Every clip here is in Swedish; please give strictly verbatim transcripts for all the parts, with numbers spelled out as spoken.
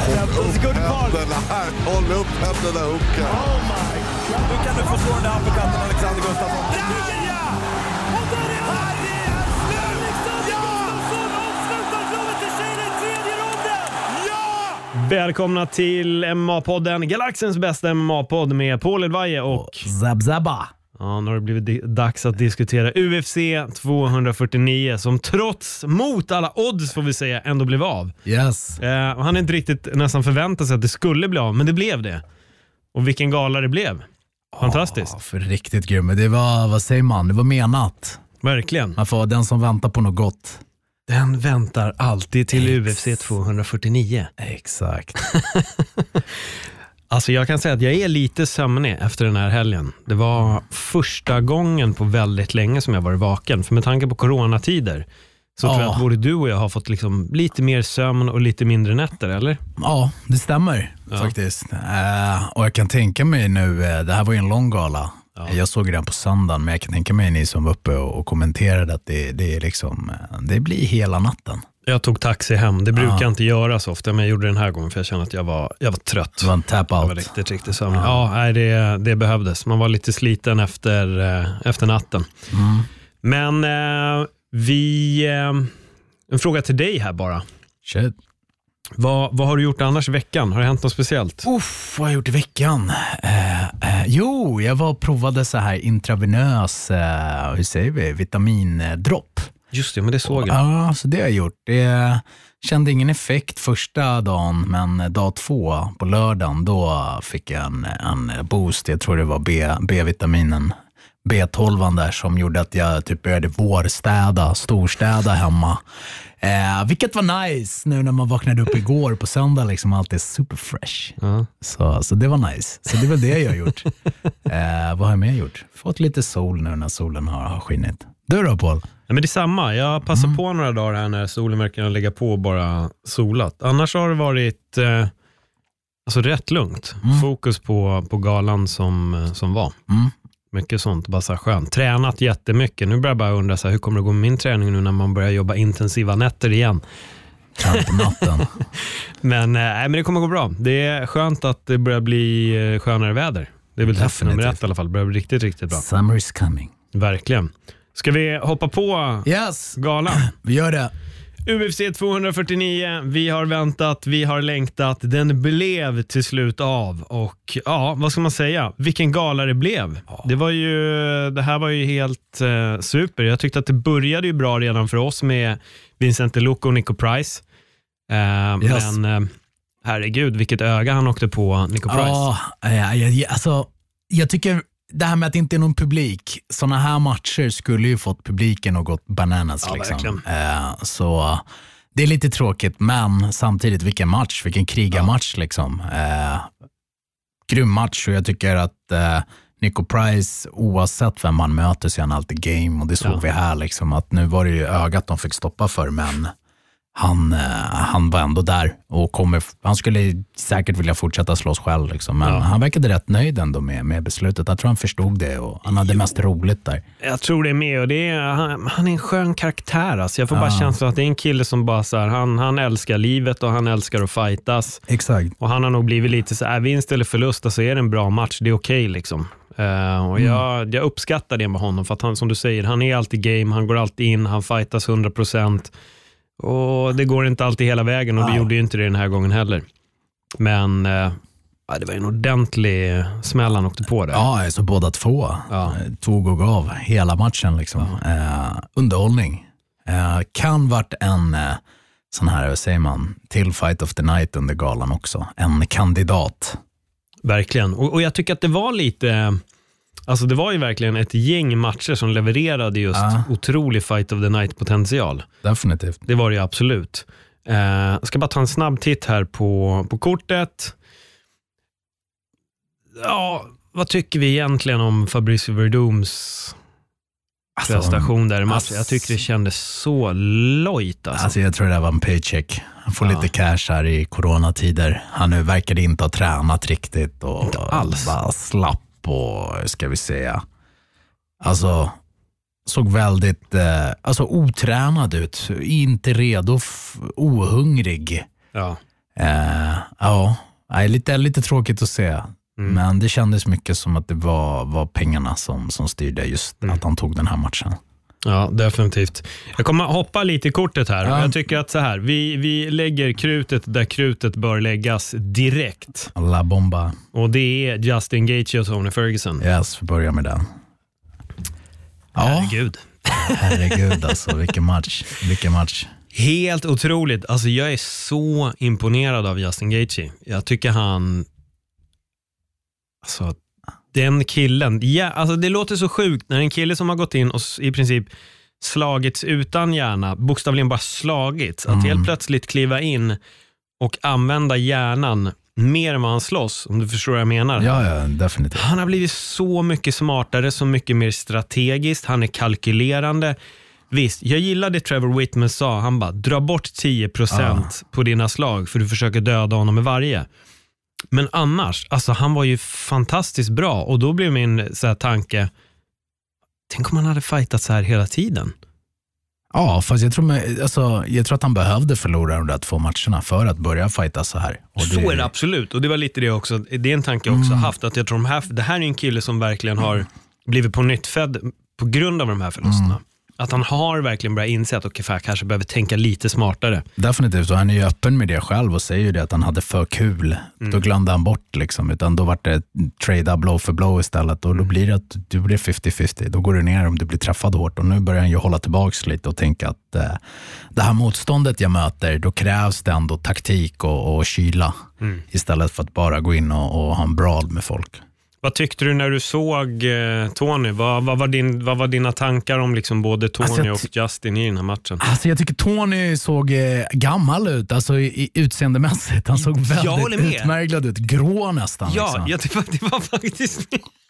femton sekunder kvar. Här, håll upp händerna, Hooka. Oh my God. Nu kan du få slå den där uppercutten, Alexander Gustafsson. Ja! Och där är han! Det är Alexander Gustafsson avslutar flovet till tjejen i tredje ronden! Ja! Välkomna till M M A-podden, Galaxens bästa M M A-podd med Paul Edvaje och Zab Zabba. Ja, nu har det blivit di- dags att diskutera U F C tvåhundrafyrtionio som trots mot alla odds får vi säga ändå blev av. Yes. Eh, han hade inte riktigt nästan förväntat sig att det skulle bli av, men det blev det. Och vilken gala det blev. Fantastiskt. Oh, för riktigt grym. Det var, vad säger man, det var menat. Verkligen. Man får den som väntar på något gott. Den väntar alltid till Ex- U F C tvåhundrafyrtionio. Exakt. Alltså jag kan säga att jag är lite sömnig efter den här helgen. Det var första gången på väldigt länge som jag var vaken. För med tanke på coronatider så Ja. tror jag att både du och jag har fått liksom lite mer sömn och lite mindre nätter, eller? Ja, det stämmer Ja. faktiskt. Eh, och jag kan tänka mig nu, eh, det här var ju en lång gala. Ja. Jag såg den på söndagen, men jag kan tänka mig ni som var uppe och, och kommenterade att det, det är liksom, eh, det blir hela natten. Jag tog taxi hem. Det brukar Ja. jag inte göra så ofta, men jag gjorde den här gången för jag kände att jag var, jag var trött. Det var en tap Jag var out. riktigt, riktigt sömnig. Ja, nej, det, det behövdes. Man var lite sliten efter, eh, efter natten. Mm. Men eh, vi... Eh, en fråga till dig här bara. Shit. Vad, vad har du gjort annars i veckan? Har det hänt något speciellt? Uff, vad har jag gjort i veckan? Eh, eh, jo, jag var och provade så här intravenös, eh, hur säger vi, vitamindropp. Just det, men det såg jag. Ja, så det har jag gjort. Det kände ingen effekt första dagen, men dag två på lördagen, då fick jag en, en boost. Jag tror det var B, B-vitaminen, B tolv där, som gjorde att jag typ började vårstäda, storstäda hemma. Eh, vilket var nice nu när man vaknade upp igår på söndag, liksom allt är super fresh. Ja. Så, så det var nice. Så det är väl det jag har gjort. Eh, vad har jag mer gjort? Fått lite sol nu när solen har, har skinit. Du då, Paul? Ja, men det är samma. Jag passar Mm. på några dagar här när solen verkar lägga på och bara solat. Annars har det varit eh, alltså rätt lugnt. Mm. Fokus på, på galan som, som var. Mm. Mycket sånt, bara så här skönt. Tränat jättemycket. Nu börjar jag bara undra så här, hur kommer det gå med min träning nu när man börjar jobba intensiva nätter igen? Kan på natten. Men, eh, nej, men det kommer gå bra. Det är skönt att det börjar bli eh, skönare väder. Det är väl test nummer ett i alla fall. Det börjar bli riktigt, riktigt bra. Summer is coming. Verkligen. Ska vi hoppa på Yes, galan? vi gör det. U F C tvåhundrafyrtionio, vi har väntat, vi har längtat, den blev till slut av och ja, vad ska man säga? Vilken gala det blev. Ja. Det var ju, det här var ju helt eh, super. Jag tyckte att det började ju bra redan för oss med Vincent Luque och Nico Price. Eh, Yes. Men eh, herregud, vilket öga han åkte på Nico Price. Ja, ja, ja, alltså, jag tycker det här med att det inte är någon publik, såna här matcher skulle ju fått publiken och gått bananas. Ja, liksom. eh, så det är lite tråkigt, men samtidigt vilken match, vilken krigarmatch liksom. Eh, grym match, och jag tycker att eh, Nico Price, oavsett vem man möter, så är han alltid game, och det såg Ja. vi här liksom, att nu var det ju ögat de fick stoppa för, men han, eh, han var ändå där och kommer, han skulle säkert vilja fortsätta slåss själv liksom, men Ja. han verkade rätt nöjd ändå med, med beslutet. Jag tror han förstod det, och han hade mest roligt där. Jag tror det är med, och det är, han, han är en skön karaktär. Alltså. Jag får bara Ja. känslan att det är en kille som bara så här, han, han älskar livet och han älskar att fightas. Exakt. Och han har nog blivit lite så här, vinst eller förlust, så är det en bra match, det är okej liksom. Uh, och jag, jag uppskattar det med honom, för att han, som du säger, han är alltid game, han går alltid in, han fightas hundra procent. Och det går inte alltid hela vägen, och det Ja. gjorde ju inte det den här gången heller. Men uh, ja, det var en ordentlig smäll han åkte på det. Ja, så båda två Ja. eh, tog och gav hela matchen liksom. Eh, underhållning. Eh, kan varit en eh, sån här, vad säger man, till Fight of the Night under galan också. En kandidat. Verkligen. Och, och jag tycker att det var lite, alltså det var ju verkligen ett gäng matcher som levererade just Ja. otrolig Fight of the Night potential. Definitivt. Det var det ju absolut. Eh, jag ska bara ta en snabb titt här på, på kortet. Ja, vad tycker vi egentligen om Fabricio Verdums prestation där i matchen? alltså- Jag tycker det kändes så lojt alltså. Alltså jag tror det var en paycheck. Han får Ja. lite cash här i coronatider. Han nu verkade inte ha tränat riktigt och Inte alls. bara slapp och, ska vi säga, alltså såg väldigt eh, alltså otränad ut, inte redo, f- ohungrig. Ja. Eh, ja, är lite, lite tråkigt att se. Mm. Men det kändes mycket som att det var, var pengarna som, som styrde just mm. att han tog den här matchen. Ja, definitivt. Jag kommer hoppa lite i kortet här. Ja. Jag tycker att så här, vi, vi lägger krutet där krutet bör läggas direkt. La bomba. Och det är Justin Gaethje och Tony Ferguson. Yes, vi börjar med den. Ja. Herregud. Herregud alltså, vilken match. Vilken match. Helt otroligt. Alltså jag är så imponerad av Justin Gaethje. Jag tycker han... Alltså, den killen... Ja, alltså det låter så sjukt när en kille som har gått in och i princip slagits utan hjärna, bokstavligen bara slagits, mm. att helt plötsligt kliva in och använda hjärnan mer än vad han slåss, om du förstår vad jag menar. Ja, ja, definitivt. Han har blivit så mycket smartare, så mycket mer strategiskt. Han är kalkylerande. Visst, jag gillade Trevor Whitman sa, han bara, dra bort tio procent ah. på dina slag för du försöker döda honom med varje. Men annars, alltså han var ju fantastiskt bra och då blev min så här tanke, tänk om han hade fightat så här hela tiden. Ja, fast jag tror, med, alltså, jag tror att han behövde förlora de där två matcherna för att börja fighta så här. Och så det... är det absolut, och det var lite det också, det är en tanke jag också mm. haft, att jag tror de här, det här är en kille som verkligen har blivit på nytt född på grund av de här förlusterna. Mm. Att han har verkligen börjat inse att okay, kanske behöver tänka lite smartare. Definitivt, och han är ju öppen med det själv och säger ju det att han hade för kul. Mm. Då glömde han bort liksom, utan då var det trade blow för blow istället och då blir det att du blir femtio femtio. Då går du ner om du blir träffad hårt och nu börjar han ju hålla tillbaks lite och tänka att eh, det här motståndet jag möter, då krävs det ändå taktik och, och kyla mm. istället för att bara gå in och, och ha en brawl med folk. Vad tyckte du när du såg eh, Tony? Vad, vad, var din, vad var dina tankar om liksom både Tony alltså och Justin i den här matchen? Alltså jag tycker Tony såg eh, gammal ut, alltså i, i utseendemässigt. Han såg väldigt utmärglad ut, grå nästan. Ja, liksom. jag tyckte det var faktiskt...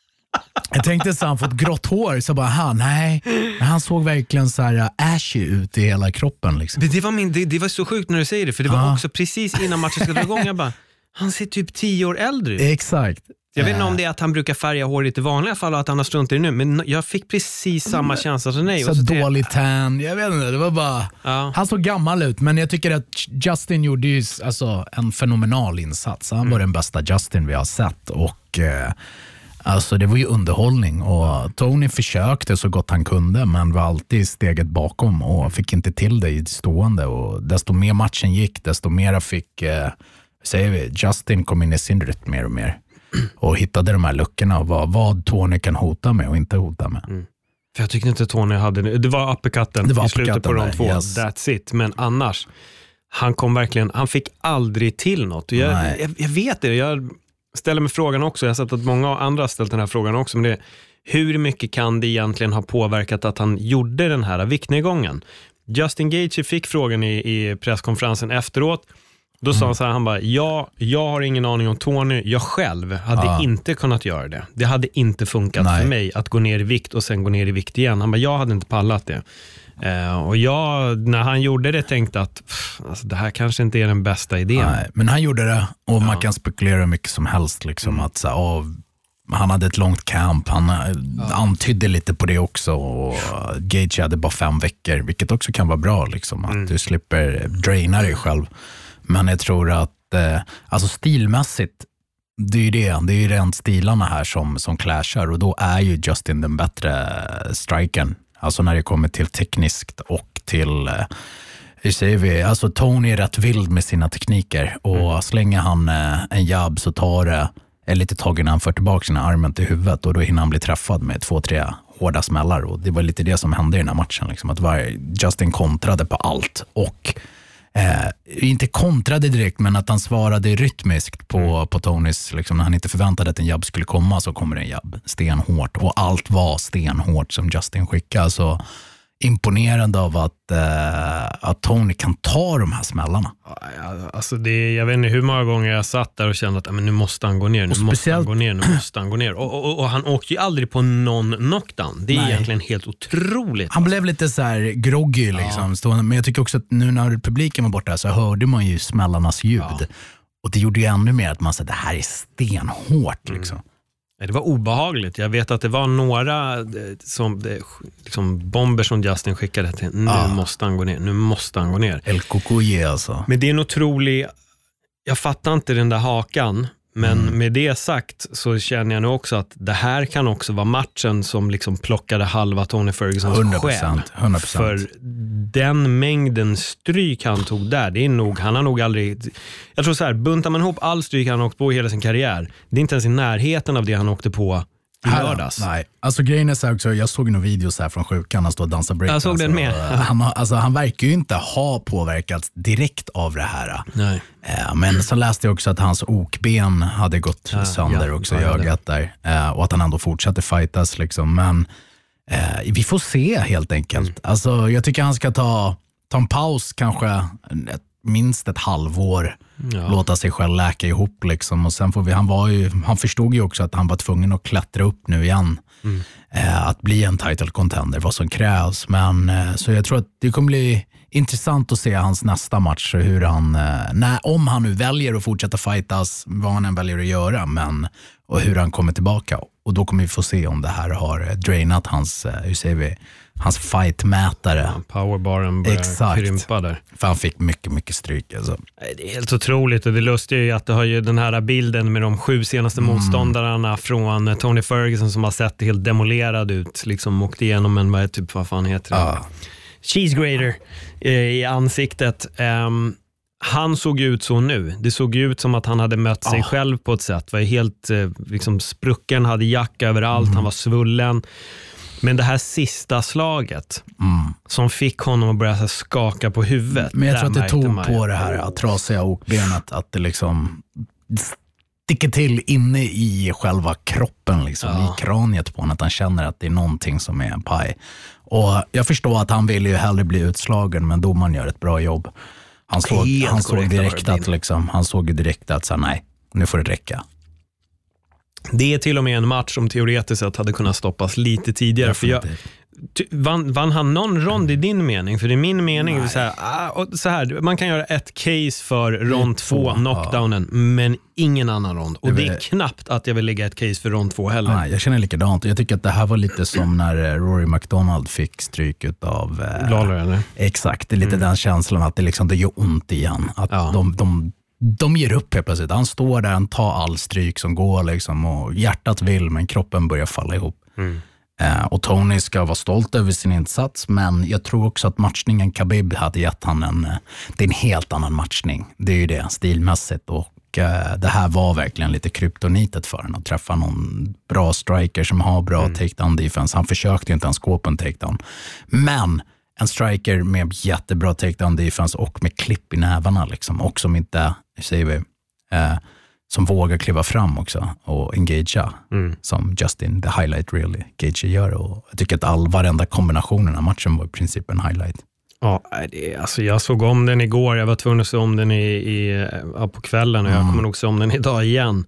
Jag tänkte så han fått grått hår, så bara, han, nej. Men han såg verkligen så här ashy ut i hela kroppen. Liksom. Det, var min, det, det var så sjukt när du säger det, för det var ah. också precis innan matchen ska dra igång. Jag bara, han ser typ tio år äldre ut. Exakt. Jag vet inte om det är att han brukar färga hår i vanliga fall och att han har strunt i det nu, men jag fick precis samma känsla som dig. Så, och så dålig tan, jag vet inte, det var bara... Ja. Han såg gammal ut, men jag tycker att Justin gjorde ju alltså, en fenomenal insats. Han mm. var den bästa Justin vi har sett och eh, alltså, det var ju underhållning och Tony försökte så gott han kunde, men var alltid steget bakom och fick inte till det i stående, och desto mer matchen gick, desto mer fick eh, säger vi, Justin kom in i sin rytm mer och mer. Och hittade de här luckorna och vad, vad Tony kan hota med och inte hota med. Mm. För jag tyckte inte Tony hade... Det var uppercutten i slutet på de två. Yes. That's it. Men annars, han kom verkligen... Han fick aldrig till något. Jag, jag, jag vet det. Jag ställer mig frågan också. Jag har sett att många andra har ställt den här frågan också. Men det, hur mycket kan det egentligen ha påverkat att han gjorde den här viktnedgången? Justin Gaethje fick frågan i, i presskonferensen efteråt. Då sa han så här, han bara, ja, jag har ingen aning om Tony. Jag själv hade ja. inte kunnat göra det. Det hade inte funkat Nej. för mig att gå ner i vikt och sen gå ner i vikt igen. Han bara, jag hade inte pallat det. Uh, och jag, när han gjorde det, tänkte att pff, alltså, det här kanske inte är den bästa idén. Nej, men han gjorde det och ja. man kan spekulera mycket som helst. Liksom, mm. att, så, oh, han hade ett långt camp. Han ja. antydde lite på det också. Och Gaethje hade bara fem veckor, vilket också kan vara bra. Liksom, att mm. du slipper draina dig själv. Men jag tror att eh, alltså stilmässigt, det är ju det, det är ju rent stilarna här som, som clashar, och då är ju Justin den bättre strikern. Alltså när det kommer till tekniskt och till, eh, hur säger vi, alltså Tony är rätt vild med sina tekniker och mm. slänger han eh, en jab så tar det eh, lite tag innan han för tillbaka sina armen till huvudet och då hinner han bli träffad med två, tre hårda smällar, och det var lite det som hände i den här matchen. Liksom, att var, Justin kontrade på allt och Eh, inte kontrade direkt, men att han svarade rytmiskt på, mm. på Tonys, liksom, när han inte förväntade att en jabb skulle komma så kommer en jabb stenhårt, och allt var stenhårt som Justin skickade. Så imponerande av att, eh, att Tony kan ta de här smällarna. Alltså det, jag vet inte hur många gånger jag satt där och kände att men nu måste han gå ner, nu måste han gå ner, nu måste han gå ner. Och, och, och han åkte ju aldrig på någon knockdown. Det är Nej. egentligen helt otroligt. Han blev lite så här groggy liksom. Ja. Men jag tycker också att nu när publiken var borta så hörde man ju smällarnas ljud. Ja. Och det gjorde ju ännu mer att man sa, det här är stenhårt liksom. Mm. Det var obehagligt. Jag vet att det var några som, liksom bomber som Justin skickade till. Nu ah. måste han gå ner. Nu måste han gå ner. El Cocuye alltså. Men det är en otrolig jag fattar inte den där hakan. Men mm. med det sagt så känner jag nog också att det här kan också vara matchen som liksom plockade halva Tony Fergusons hundra procent, själ. hundra procent. För den mängden stryk han tog där, det är nog, han har nog aldrig, jag tror så här, buntar man ihop all stryk han har åkt på i hela sin karriär, det är inte ens i närheten av det han åkte på i lördags. Nej, alltså grejen är så här också, jag såg några videos här från sjukan, han står och dansar break. Jag såg den med. Han, alltså, han verkar ju inte ha påverkats direkt av det här. Nej. Men så läste jag också att hans okben hade gått ja, sönder ja, också i ögat där. Och att han ändå fortsatte fightas liksom. Men eh, vi får se helt enkelt. Mm. Alltså, jag tycker han ska ta, ta en paus kanske ett, minst ett halvår. Ja. Låta sig själv läka ihop liksom. Och sen får vi, han var ju, han förstod ju också att han var tvungen att klättra upp nu igen. Mm. Eh, att bli en title contender, vad som krävs. Men eh, så jag tror att det kommer bli intressant att se hans nästa match, hur han, eh, när, om han nu väljer att fortsätta fightas, vad han än väljer att göra, men och hur han kommer tillbaka. Och då kommer vi få se om det här har drainat hans, eh, hur säger vi, hans fightmätare. Ja, powerbaren börjar Exakt. krympa där. För han fick mycket, mycket stryk. Alltså. Det är helt otroligt, och det lustiga är ju att det har ju den här bilden med de sju senaste mm. motståndarna från Tony Ferguson som har sett helt demolerad ut, liksom åkt igenom en, vad är typ, vad fan heter det? Ah. Cheese grater eh, i ansiktet. Um, han såg ut så nu. Det såg ut som att han hade mött sig ah. själv på ett sätt. Var helt eh, liksom sprucken, hade jacka överallt, mm. han var svullen. Men det här sista slaget mm. som fick honom att börja skaka på huvudet. Men jag tror att det tog på det här att trasiga okbenet, att det liksom sticker till inne i själva kroppen liksom, ja. i kraniet på honom, att han känner att det är någonting som är en paj. Och jag förstår att han vill ju hellre bli utslagen, men domaren gör ett bra jobb. Han såg, han såg direkt att liksom, han såg direkt att så, nej, nu får det räcka. Det är till och med en match som teoretiskt sett hade kunnat stoppas lite tidigare. För jag, ty, vann, vann han någon rond i din mening? För i min mening så här, ah, så här, man kan göra ett case för rond två, knockdownen, ja. men ingen annan rond. Och det, det är knappt att jag vill lägga ett case för rond två heller. Nej, jag känner likadant. Jag tycker att det här var lite som när Rory McDonald fick stryk av eh, Lawler, eller? Exakt, det är lite mm. den känslan att det, liksom, det gör ont igen. Att ja. de... de De ger upp helt plötsligt. Han står där, han tar all stryk som går liksom, och hjärtat vill, men kroppen börjar falla ihop. Mm. Eh, och Tony ska vara stolt över sin insats, men jag tror också att matchningen Khabib hade gett han en, det är en helt annan matchning. Det är ju det, stilmässigt, och eh, det här var verkligen lite kryptonitet för honom att träffa någon bra striker som har bra mm. takedown defense. Han försökte ju inte ens gå på en takedown. Men en striker med jättebra takedown defense och med klipp i nävarna liksom, och som inte, säger vi, eh, som vågar kliva fram också och engagea, mm. som Justin, the highlight really, Gaethje gör. Och jag tycker att all varenda kombinationen av matchen var i princip en highlight. Ja, det, alltså jag såg om den igår, jag var tvungen att se om den i, i, på kvällen, och jag mm. kommer nog se om den idag igen.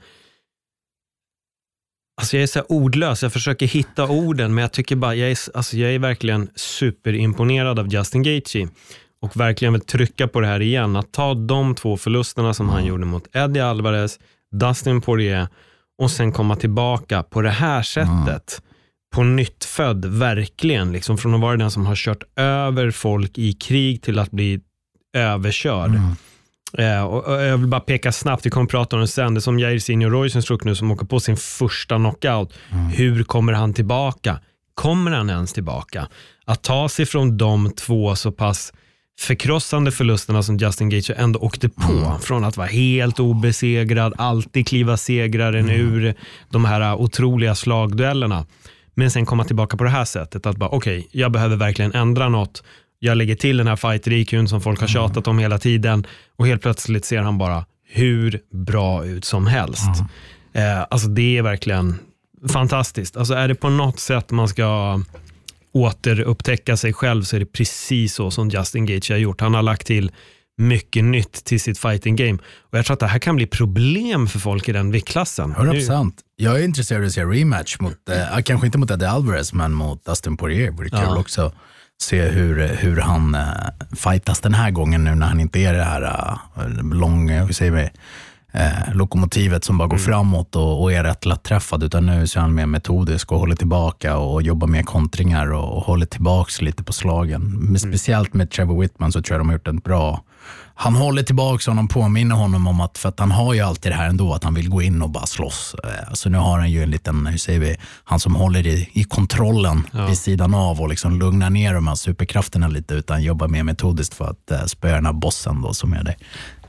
Alltså jag är så här ordlös, jag försöker hitta orden, men jag tycker bara, jag är, alltså jag är verkligen superimponerad av Justin Gaethje, och verkligen vill trycka på det här igen, att ta de två förlusterna som mm. han gjorde mot Eddie Alvarez, Dustin Poirier, och sen komma tillbaka på det här sättet, mm. på nytt född, verkligen, liksom från att vara den som har kört över folk i krig till att bli överkörd. Mm. Eh, och, och jag vill bara peka snabbt, vi kommer att prata om det sen, det är som Jair Senior Roysenstruck nu som åker på sin första knockout. Mm. Hur kommer han tillbaka? Kommer han ens tillbaka? Att ta sig från de två så pass förkrossande förlusterna som Justin Gaethje ändå åkte på, mm. från att vara helt obesegrad, alltid kliva segraren mm. ur de här otroliga slagduellerna, men sen komma tillbaka på det här sättet, att bara okej, okay, jag behöver verkligen ändra något. Jag lägger till den här fighter-I Q:n som folk har tjatat om hela tiden, och helt plötsligt ser han bara hur bra ut som helst. Mm. Eh, alltså det är verkligen fantastiskt. Alltså är det på något sätt man ska återupptäcka sig själv, så är det precis så som Justin Gaethje har gjort. Han har lagt till mycket nytt till sitt fighting game, och jag tror att det här kan bli problem för folk i den viktklassen. hundra procent. Jag är intresserad av att se rematch mot, eh, kanske inte mot Eddie Alvarez, men mot Dustin Poirier. Det är kul ja. också se hur, hur han uh, fightas den här gången, nu när han inte är det här uh, långa, hur säger vi, uh, lokomotivet som bara går mm. framåt och, och är rätt lätt träffad, utan nu så är han mer metodisk och håller tillbaka och jobbar med kontringar och, och håller tillbaka lite på slagen. Men mm. speciellt med Trevor Whitman så tror jag de har gjort en bra, han håller tillbaka honom, påminner honom om att, för att han har ju alltid det här ändå, att han vill gå in och bara slåss. Så nu har han ju en liten, hur säger vi, han som håller i, i kontrollen ja. vid sidan av och liksom lugnar ner de här superkrafterna lite, utan jobbar mer metodiskt för att äh, spöa den här bossen då som är det.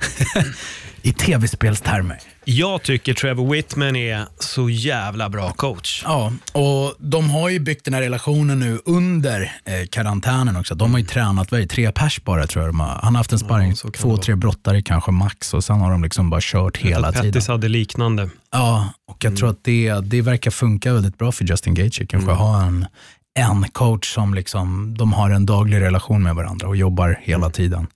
I tv-spelstermer. Jag tycker Trevor Whitman är så jävla bra coach. Ja, och de har ju byggt den här relationen nu under eh, karantänen också. De har ju tränat, vad är det, tre pers bara tror jag de har. Han har haft en sparring, ja, två, tre brottare kanske max, och sen har de liksom bara kört hela tiden. Pettis hade liknande. Ja, och jag mm. tror att det, det verkar funka väldigt bra för Justin Gaethje. Kanske mm. ha en, en coach som liksom, de har en daglig relation med varandra och jobbar hela mm. tiden.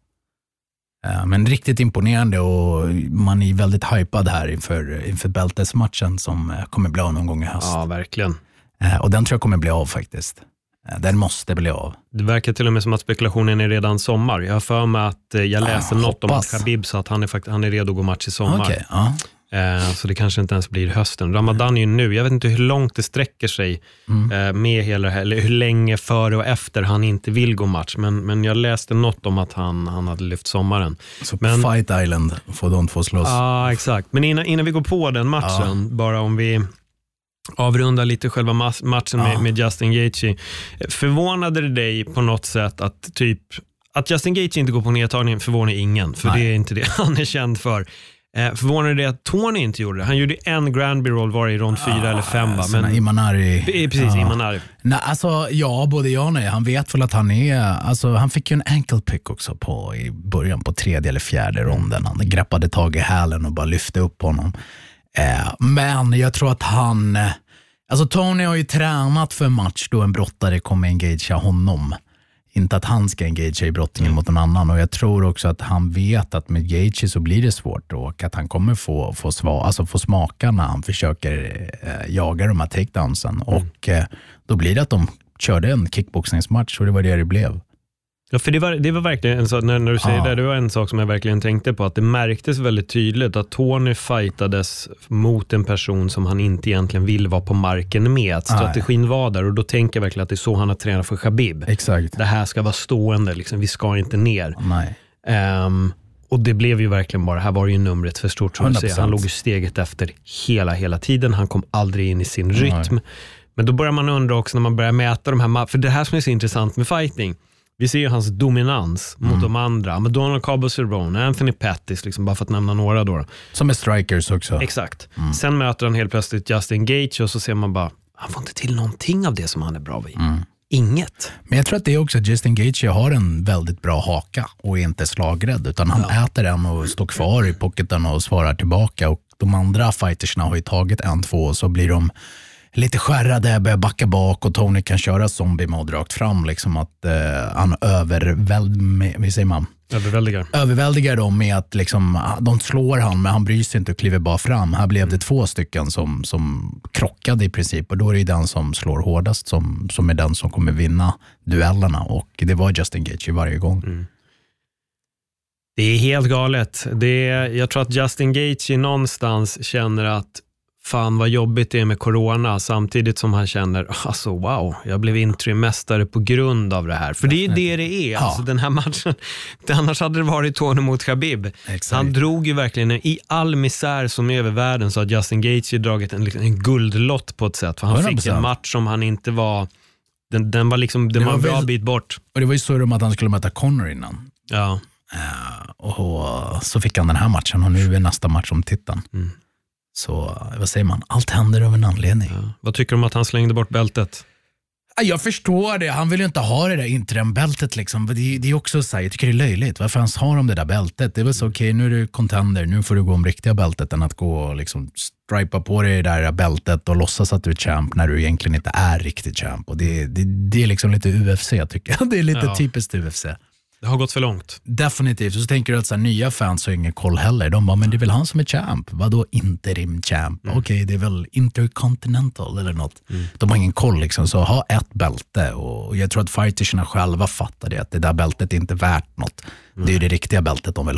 Men riktigt imponerande, och man är väldigt hypad här inför, inför bältesmatchen som kommer bli av någon gång i höst. Ja, verkligen. Och den tror jag kommer bli av faktiskt. Den måste bli av. Det verkar till och med som att spekulationen är redan sommar. Jag har för mig att jag läste ah, något hoppas. om att Khabib så att han är, fakt- han är redo att gå match i sommar. Okay, ja. Eh, så det kanske inte ens blir hösten. Ramadan är ju nu. Jag vet inte hur långt det sträcker sig mm. eh, med hela det här, eller hur länge före och efter han inte vill gå match. Men, men jag läste något om att han, han hade lyft sommaren. Så men, Fight Island får de två slåss. Ja, ah, exakt. Men innan, innan vi går på den matchen, ah. bara om vi avrundar lite själva mas- matchen ah. med, med Justin Gaethje. Förvånade det dig på något sätt att typ att Justin Gaethje inte går på nedtagningen förvånar ingen, för Nej. det är inte det han är känd för. Eh, förvånade det att Tony inte gjorde det. Han gjorde en Granby roll var i rond fyra ah, eller fem va? Men Imanari. Precis, ah. Imanari. Nej, alltså ja, både jag och nej. Han vet väl att han är, alltså han fick ju en ankle pick också på i början på tredje eller fjärde ronden. Han greppade tag i hälen och bara lyfte upp honom. Eh, men jag tror att han, alltså Tony har ju tränat för en match då en brottare kommer engagea honom. Inte att han ska engagea i brottningen mm. mot en annan. Och jag tror också att han vet att med Gaethje så blir det svårt. Och att han kommer få, få, sva, alltså få smaka när han försöker eh, jaga de här takedownsen. Mm. Och eh, då blir det att de körde en kickboxningsmatch, och det var det det blev. Ja, för det var, det var verkligen en sak, när, när du säger ja. det, det var en sak som jag verkligen tänkte på, att det märktes väldigt tydligt att Tony fightades mot en person som han inte egentligen vill vara på marken med, att strategin Nej. var där, och då tänker jag verkligen att det är så han har tränat för Khabib. Exakt. Det här ska vara stående, liksom, vi ska inte ner. Nej. Um, och det blev ju verkligen bara, här var ju numret för stort, som säger. Han låg ju steget efter hela, hela tiden, han kom aldrig in i sin rytm. Nej. Men då börjar man undra också när man börjar mäta de här, för det här som är så intressant med fighting, vi ser ju hans dominans mm. mot de andra. Med Donald Cabo-Cerrone, Anthony Pettis, liksom, bara för att nämna några då. Som är strikers också. Exakt. Mm. Sen möter han helt plötsligt Justin Gaethje, och så ser man bara, han får inte till någonting av det som han är bra vid. Mm. Inget. Men jag tror att det är också att Justin Gaethje har en väldigt bra haka och är inte slagrädd, utan han ja. äter den och står kvar i pocketen och svarar tillbaka. Och de andra fightersna har ju tagit en, två, och så blir de lite skärrade, börjar backa bak, och Tony kan köra zombie-mode rakt fram, liksom att eh, han överväldigar, vad säger man? Överväldigar. Överväldigar dem med att liksom, de slår han, men han bryr sig inte och kliver bara fram. Här blev det mm. två stycken som, som krockade i princip, och då är det den som slår hårdast som, som är den som kommer vinna duellerna, och det var Justin Gaethje varje gång. Mm. Det är helt galet. Det är, jag tror att Justin Gaethje någonstans känner att fan vad jobbigt det är med corona, samtidigt som han känner, alltså wow, jag blev interimmästare på grund av det här. För det är det det är, ja. Alltså den här matchen, annars hade det varit Tony mot Khabib. Exakt. Han drog ju verkligen i all misär som är över världen, så att Justin Gaethje dragit en, en guldlott på ett sätt. För han hundra procent fick en match som han inte var, den, den var liksom, den var en bra väl, bit bort. Och det var ju så om att han skulle möta Conor innan. Ja. Uh, och så fick han den här matchen, och nu är nästa match om titeln. Mm. Så vad säger man? Allt händer av en anledning. Ja. Vad tycker du om att han slängde bort bältet? Jag förstår det. Han vill ju inte ha det där interim-bältet. Liksom. Det, det är också så här, jag tycker det är löjligt. Varför ens har de det där bältet? Det är väl så, okej, okay, nu är du contender. Nu får du gå om riktiga bältet än att gå och liksom stripa på dig det där bältet och låtsas att du är champ när du egentligen inte är riktig champ. Och det, det, det är liksom lite U F C, tycker jag. Det är lite ja. typiskt U F C. Det har gått för långt. Definitivt. Och så tänker du att så här, nya fans har ingen koll heller. De bara, men det är väl han som är champ. Vadå interim champ? Mm. Okej, okay, det är väl intercontinental eller något. Mm. De har ingen koll liksom. Så ha ett bälte. Och jag tror att fightersna själva fattar det. Att det där bältet är inte värt något. Mm. Det är det riktiga bältet de vill ha.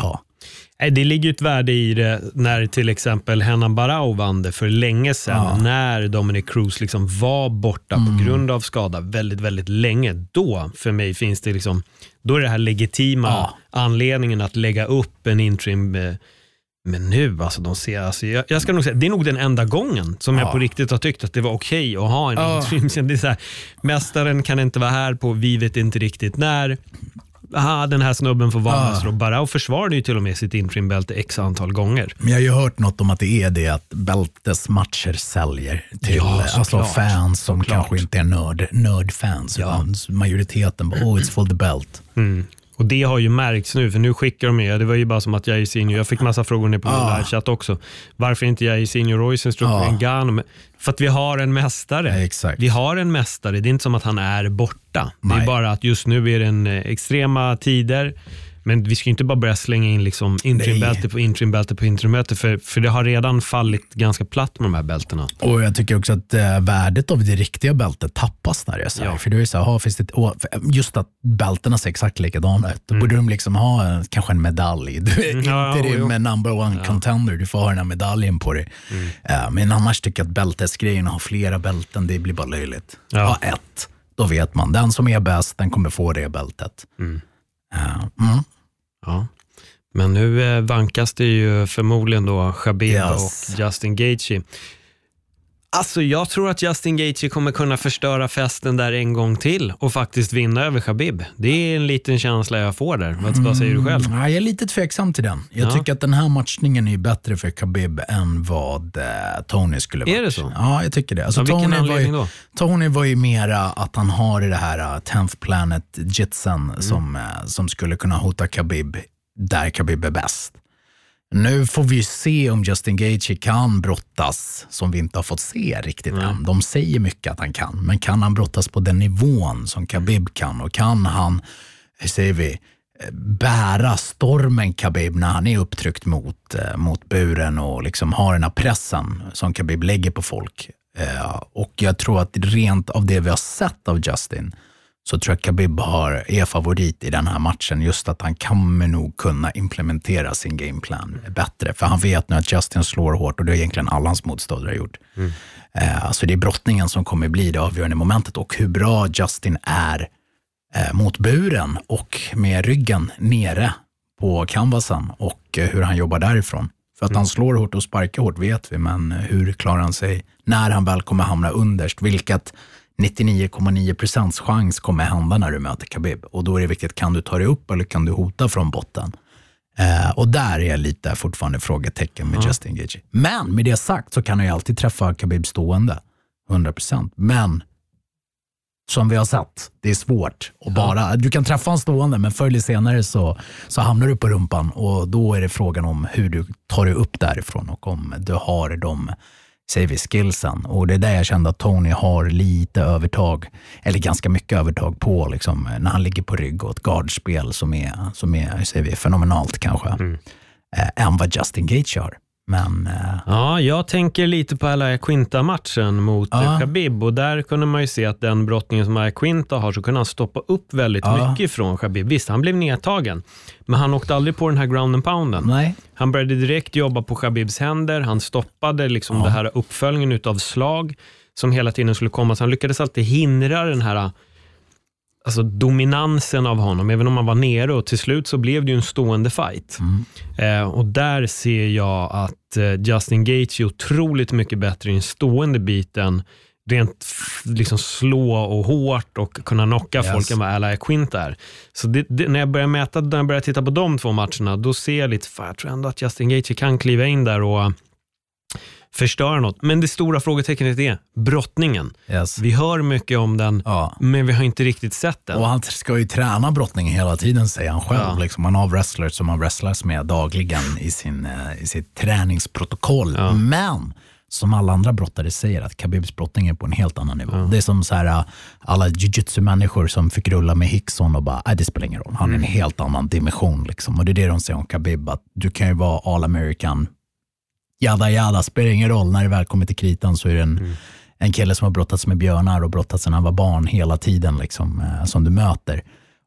Det ligger ett värde i det när till exempel Henan Barao vann det för länge sedan, ja. när Dominic Cruz liksom var borta mm. på grund av skada väldigt, väldigt länge. Då för mig finns det liksom, då är det här legitima ja. anledningen att lägga upp en interim. Men nu, alltså de ser, alltså, jag, jag ska nog säga, det är nog den enda gången som ja. jag på riktigt har tyckt att det var okej att ha en ja. interim. Det är så här, mästaren kan inte vara här på, vi vet inte riktigt när. Aha, den här snubben får vara mästare. Och Barao försvarade ju till och med sitt intrimbälte x antal gånger. Men jag har ju hört något om att det är det att bältesmatcher säljer till ja, alltså fans som så kanske klart. inte är nörd, nördfans. Ja. Majoriteten bara, oh it's for the belt. Mm. Och det har ju märkts nu, för nu skickar de med. Det var ju bara som att jag är senior. Jag fick massa frågor ner på min ah. livechatt också. Varför inte jag är senior Royce ah. en gun? För att vi har en mästare. Ja, exakt. Vi har en mästare. Det är inte som att han är borta. Nej. Det är bara att just nu är det en extrema tider. Men vi ska inte bara börja slänga in liksom intrimbälte på intrimbälte på intrimbälte, för, för det har redan fallit ganska platt med de här bältena. Och jag tycker också att äh, värdet av det riktiga bältet tappas när det är så här. Ja. För det är så här, finns det, och just att bälterna ser exakt likadana ut. Då mm. borde de liksom ha en, kanske en medalj. Du är mm. ja, inte det med number one ja. contender. Du får ha den här medaljen på dig. Mm. Äh, men annars tycker jag att bältesgrejerna har flera bälten. Det blir bara löjligt. Ja. Ha ett. Då vet man. Den som är bäst, den kommer få det bältet. Mm. Uh, mm. Ja, men nu eh, vankas det ju förmodligen då Khabib yes. och Justin Gaethje. Alltså jag tror att Justin Gaethje kommer kunna förstöra festen där en gång till och faktiskt vinna över Khabib. Det är en liten känsla jag får där. Vad, mm. vad säger du själv? Ja, jag är lite tveksam till den. Jag ja. tycker att den här matchningen är bättre för Khabib än vad eh, Tony skulle vara. Är det så? Ja, jag tycker det. Alltså, ja, Tony, var ju, då? Tony var ju mera att han har det här uh, tenth Planet Jitsen mm. som, uh, som skulle kunna hota Khabib där Khabib är bäst. Nu får vi se om Justin Gaethje kan brottas som vi inte har fått se riktigt mm. än. De säger mycket att han kan, men kan han brottas på den nivån som Khabib kan, och kan han, hur säger vi, bära stormen Khabib när han är upptryckt mot, mot buren och liksom har den här pressen som Khabib lägger på folk. Och jag tror att rent av det vi har sett av Justin, så tror jag Khabib har, är favorit i den här matchen, just att han kommer nog kunna implementera sin gameplan bättre. För han vet nu att Justin slår hårt, och det är egentligen alla hans motståndare har gjort. Mm. Eh, alltså det är brottningen som kommer bli det avgörande momentet, och hur bra Justin är eh, mot buren och med ryggen nere på canvasen, och eh, hur han jobbar därifrån. För att mm. han slår hårt och sparkar hårt vet vi, men hur klarar han sig när han väl kommer hamna underst, vilket nittionio komma nio procent chans kommer hända när du möter Khabib. Och då är det viktigt, kan du ta dig upp eller kan du hota från botten? Eh, och där är lite fortfarande frågetecken med mm. Justin Gaethje. Men med det sagt så kan han ju alltid träffa Khabib stående, hundra procent. Men som vi har sett, det är svårt. Och bara, du kan träffa en stående, men förr eller senare så, så hamnar du på rumpan, och då är det frågan om hur du tar dig upp därifrån och om du har de, säger vi, skillsen. Och det är där jag kände att Tony har lite övertag, eller ganska mycket övertag på liksom, när han ligger på rygg, och ett guardspel som är, som är säger vi, fenomenalt kanske, mm. äh, än vad Justin Gaethje har. Men, äh... ja, jag tänker lite på alla Quinta-matchen mot ja. Khabib, och där kunde man ju se att den brottningen som Quinta har, så kunde han stoppa upp väldigt ja. mycket från Khabib. Visst, han blev nedtagen, men han åkte aldrig på den här ground and pounden. Nej. Han började direkt jobba på Khabibs händer, han stoppade liksom ja. det här uppföljningen utav slag som hela tiden skulle komma, så han lyckades alltid hindra den här, alltså dominansen av honom, även om han var nere, och till slut så blev det ju en stående fight. Mm. Eh, och där ser jag att eh, Justin Gaethje är otroligt mycket bättre i den stående biten, rent liksom slå och hårt och kunna knocka yes. folk än vad Al Iaquinta är. Så det, det, när jag börjar mäta, när jag börjar titta på de två matcherna, då ser jag lite, för jag tror ändå att Justin Gaethje kan kliva in där och förstöra något. Men det stora frågetecknet är brottningen. Yes. Vi hör mycket om den, ja. men vi har inte riktigt sett den. Och han ska ju träna brottningen hela tiden, säger han själv. Ja. Liksom, han har wrestlers som han wrestlas med dagligen i, sin, i sitt träningsprotokoll. Ja. Men som alla andra brottare säger, att Khabibs brottning är på en helt annan nivå. Ja. Det är som så här, alla jiu-jitsu-människor som fick rulla med Hickson och bara, nej, det spelar ingen roll. Han är mm. en helt annan dimension. Liksom. Och det är det de säger om Khabib, att du kan ju vara all-american, jada jada, spelar ingen roll. När det väl kommer till kritan så är det en, mm. en kille som har brottats med björnar och brottats när han var barn hela tiden liksom, eh, som du möter.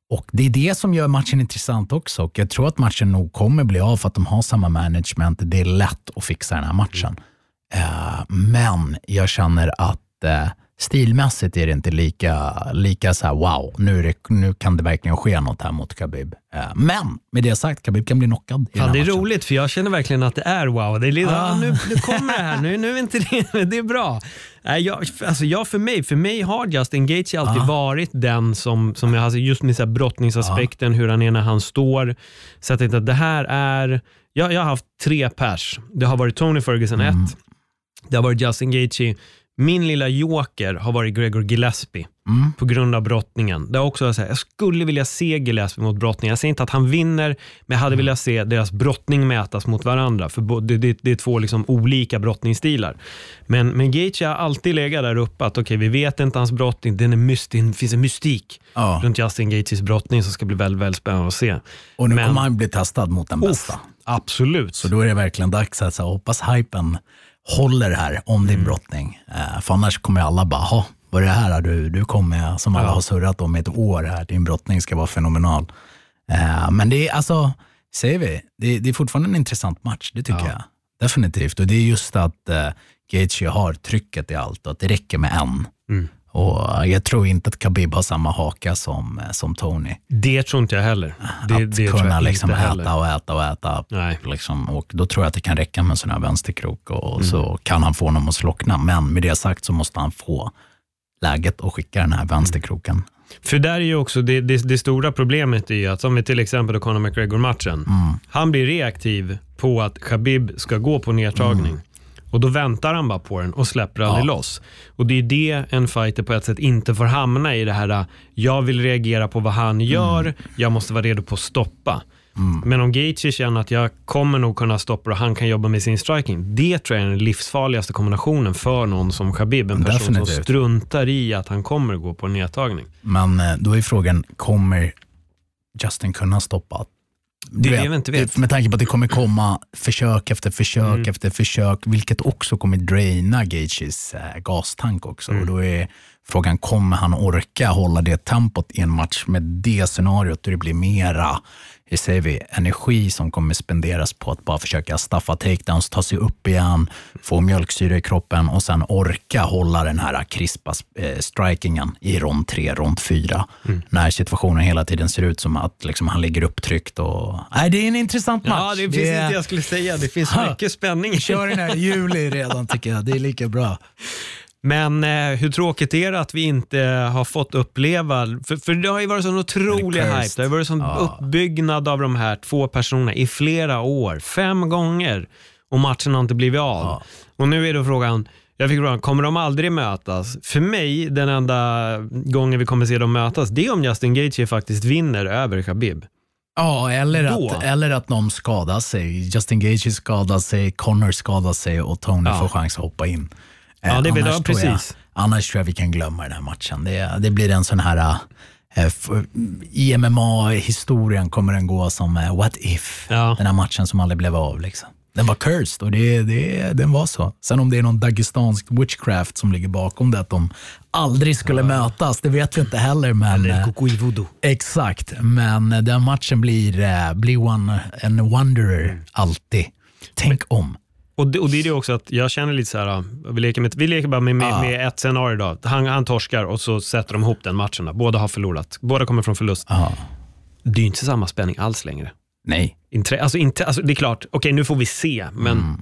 Och det är det som gör matchen intressant också. Och jag tror att matchen nog kommer bli av för att de har samma management. Det är lätt att fixa den här matchen. Mm. Uh, men jag känner att uh, stilmässigt är det inte lika, lika så här, wow, nu, är det, nu kan det verkligen ske något här mot Khabib. Uh, men med det sagt, Khabib kan bli knockad i Fan, det är matchen. roligt, för jag känner verkligen att det är wow. Det är lite, Ah. ah, nu, nu kommer det här, nu, nu är inte det, det är bra. Nej, jag, alltså jag för mig, för mig har Justin Gaethje alltid Ah. varit den som, som jag har, just med så här brottningsaspekten, hur han är när han står. Så jag tänkte att det här är, jag, jag har haft tre pers. Det har varit Tony Ferguson ett, mm. det har varit Justin Gaethje. Min lilla joker har varit Gregor Gillespie mm. på grund av brottningen. Det är också så här, jag skulle vilja se Gillespie mot brottningen. Jag säger inte att han vinner, men jag hade mm. velat se deras brottning mätas mot varandra. För det, det, det är två liksom olika brottningsstilar. Men, men Gaethje har alltid legat där uppe att okej, okay, vi vet inte hans brottning. Den är mystik, det finns en mystik ja. runt Justin Gaethjes brottning som ska bli väldigt, väldigt spännande att se. Och nu men, kommer han bli testad mot den bästa. Uff, absolut. Så då är det verkligen dags att så här, hoppas hypen håller här om din mm. brottning. Uh, för annars kommer alla bara, ha, vad är det här du, du kommer som alla ja. har surrat om ett år här. Din brottning ska vara fenomenal. Uh, men det är alltså, säger vi, det, det är fortfarande en intressant match, det tycker ja. jag. Definitivt. Och det är just att uh, Gaethje har trycket i allt och att det räcker med en. Mm. Och jag tror inte att Khabib har samma haka som, som Tony. Det tror inte jag heller. Det, att det kunna liksom äta heller. och äta och äta. Nej. Liksom, och då tror jag att det kan räcka med en sån här vänsterkrok. Och mm. så kan han få honom att slockna. Men med det sagt så måste han få läget och skicka den här vänsterkroken. Mm. För där är ju också, det, det, det stora problemet är ju att, som vi till exempel Conor McGregor-matchen. Mm. Han blir reaktiv på att Khabib ska gå på nedtagning. Mm. Och då väntar han bara på den och släpper aldrig ja. loss. Och det är det en fighter på ett sätt inte får hamna i, det här, jag vill reagera på vad han gör, mm. jag måste vara redo på att stoppa. Mm. Men om Gaethje känner att jag kommer nog kunna stoppa och han kan jobba med sin striking, det tror jag är den livsfarligaste kombinationen för någon som Khabib, en person Definitivt. som struntar i att han kommer gå på en nedtagning. Men då är frågan, kommer Justin kunna stoppa? Det vet, inte vet. Med tanke på att det kommer komma försök efter försök mm. efter försök, vilket också kommer draina Gaethjes äh, gastank också. Mm. Och då är frågan, kommer han orka hålla det tempot i en match med det scenariot där det blir mera, hur säger vi, energi som kommer spenderas på att bara försöka staffa takedowns, ta sig upp igen, få mjölksyra i kroppen och sen orka hålla den här krispa eh, strikingen i rond tre, rond fyra. Mm. När situationen hela tiden ser ut som att liksom, han ligger upptryckt. Och... Nej, det är en intressant match. Ja, det finns det... inte jag skulle säga. Det finns ha. mycket spänning. Kör den här i juli redan tycker jag. Det är lika bra. Men eh, hur tråkigt är det att vi inte har fått uppleva, för, för det har ju varit sån otrolig hype, det har varit sån ja. uppbyggnad av de här två personerna i flera år, fem gånger, och matchen har inte blivit av. Ja. Och nu är då frågan, jag fick frågan, kommer de aldrig mötas? För mig, den enda gången vi kommer se dem mötas, det är om Justin Gaethje faktiskt vinner över Khabib. Ja, eller att, eller att någon skadar sig. Justin Gaethje skadar sig, Conor skadar sig och Tony ja. får chans att hoppa in. Ja, det blir precis. Jag, annars tror jag vi kan glömma den här matchen. Det, det blir en sån här äh, i M M A-historien kommer den gå som äh, what if. Ja. Den här matchen som aldrig blev av liksom. Den var cursed och det, det, den var så. Sen om det är någon dagestansk witchcraft som ligger bakom det, att de aldrig skulle ja. mötas, det vet vi inte heller. Men, Eller Kukui Voodoo. Exakt, men den matchen blir, äh, blir one, en wanderer mm. alltid. Tänk men, om. Och det, och det är det också att jag känner lite så här, vi leker, med, vi leker bara med, med, ah. med ett scenario då. Han, han torskar och så sätter de ihop den matchen då. Båda har förlorat. Båda kommer från förlust. Ah. Det är ju inte samma spänning alls längre. Nej. Intre, alltså, inte, alltså det är klart, okej okay, nu får vi se, men... Mm.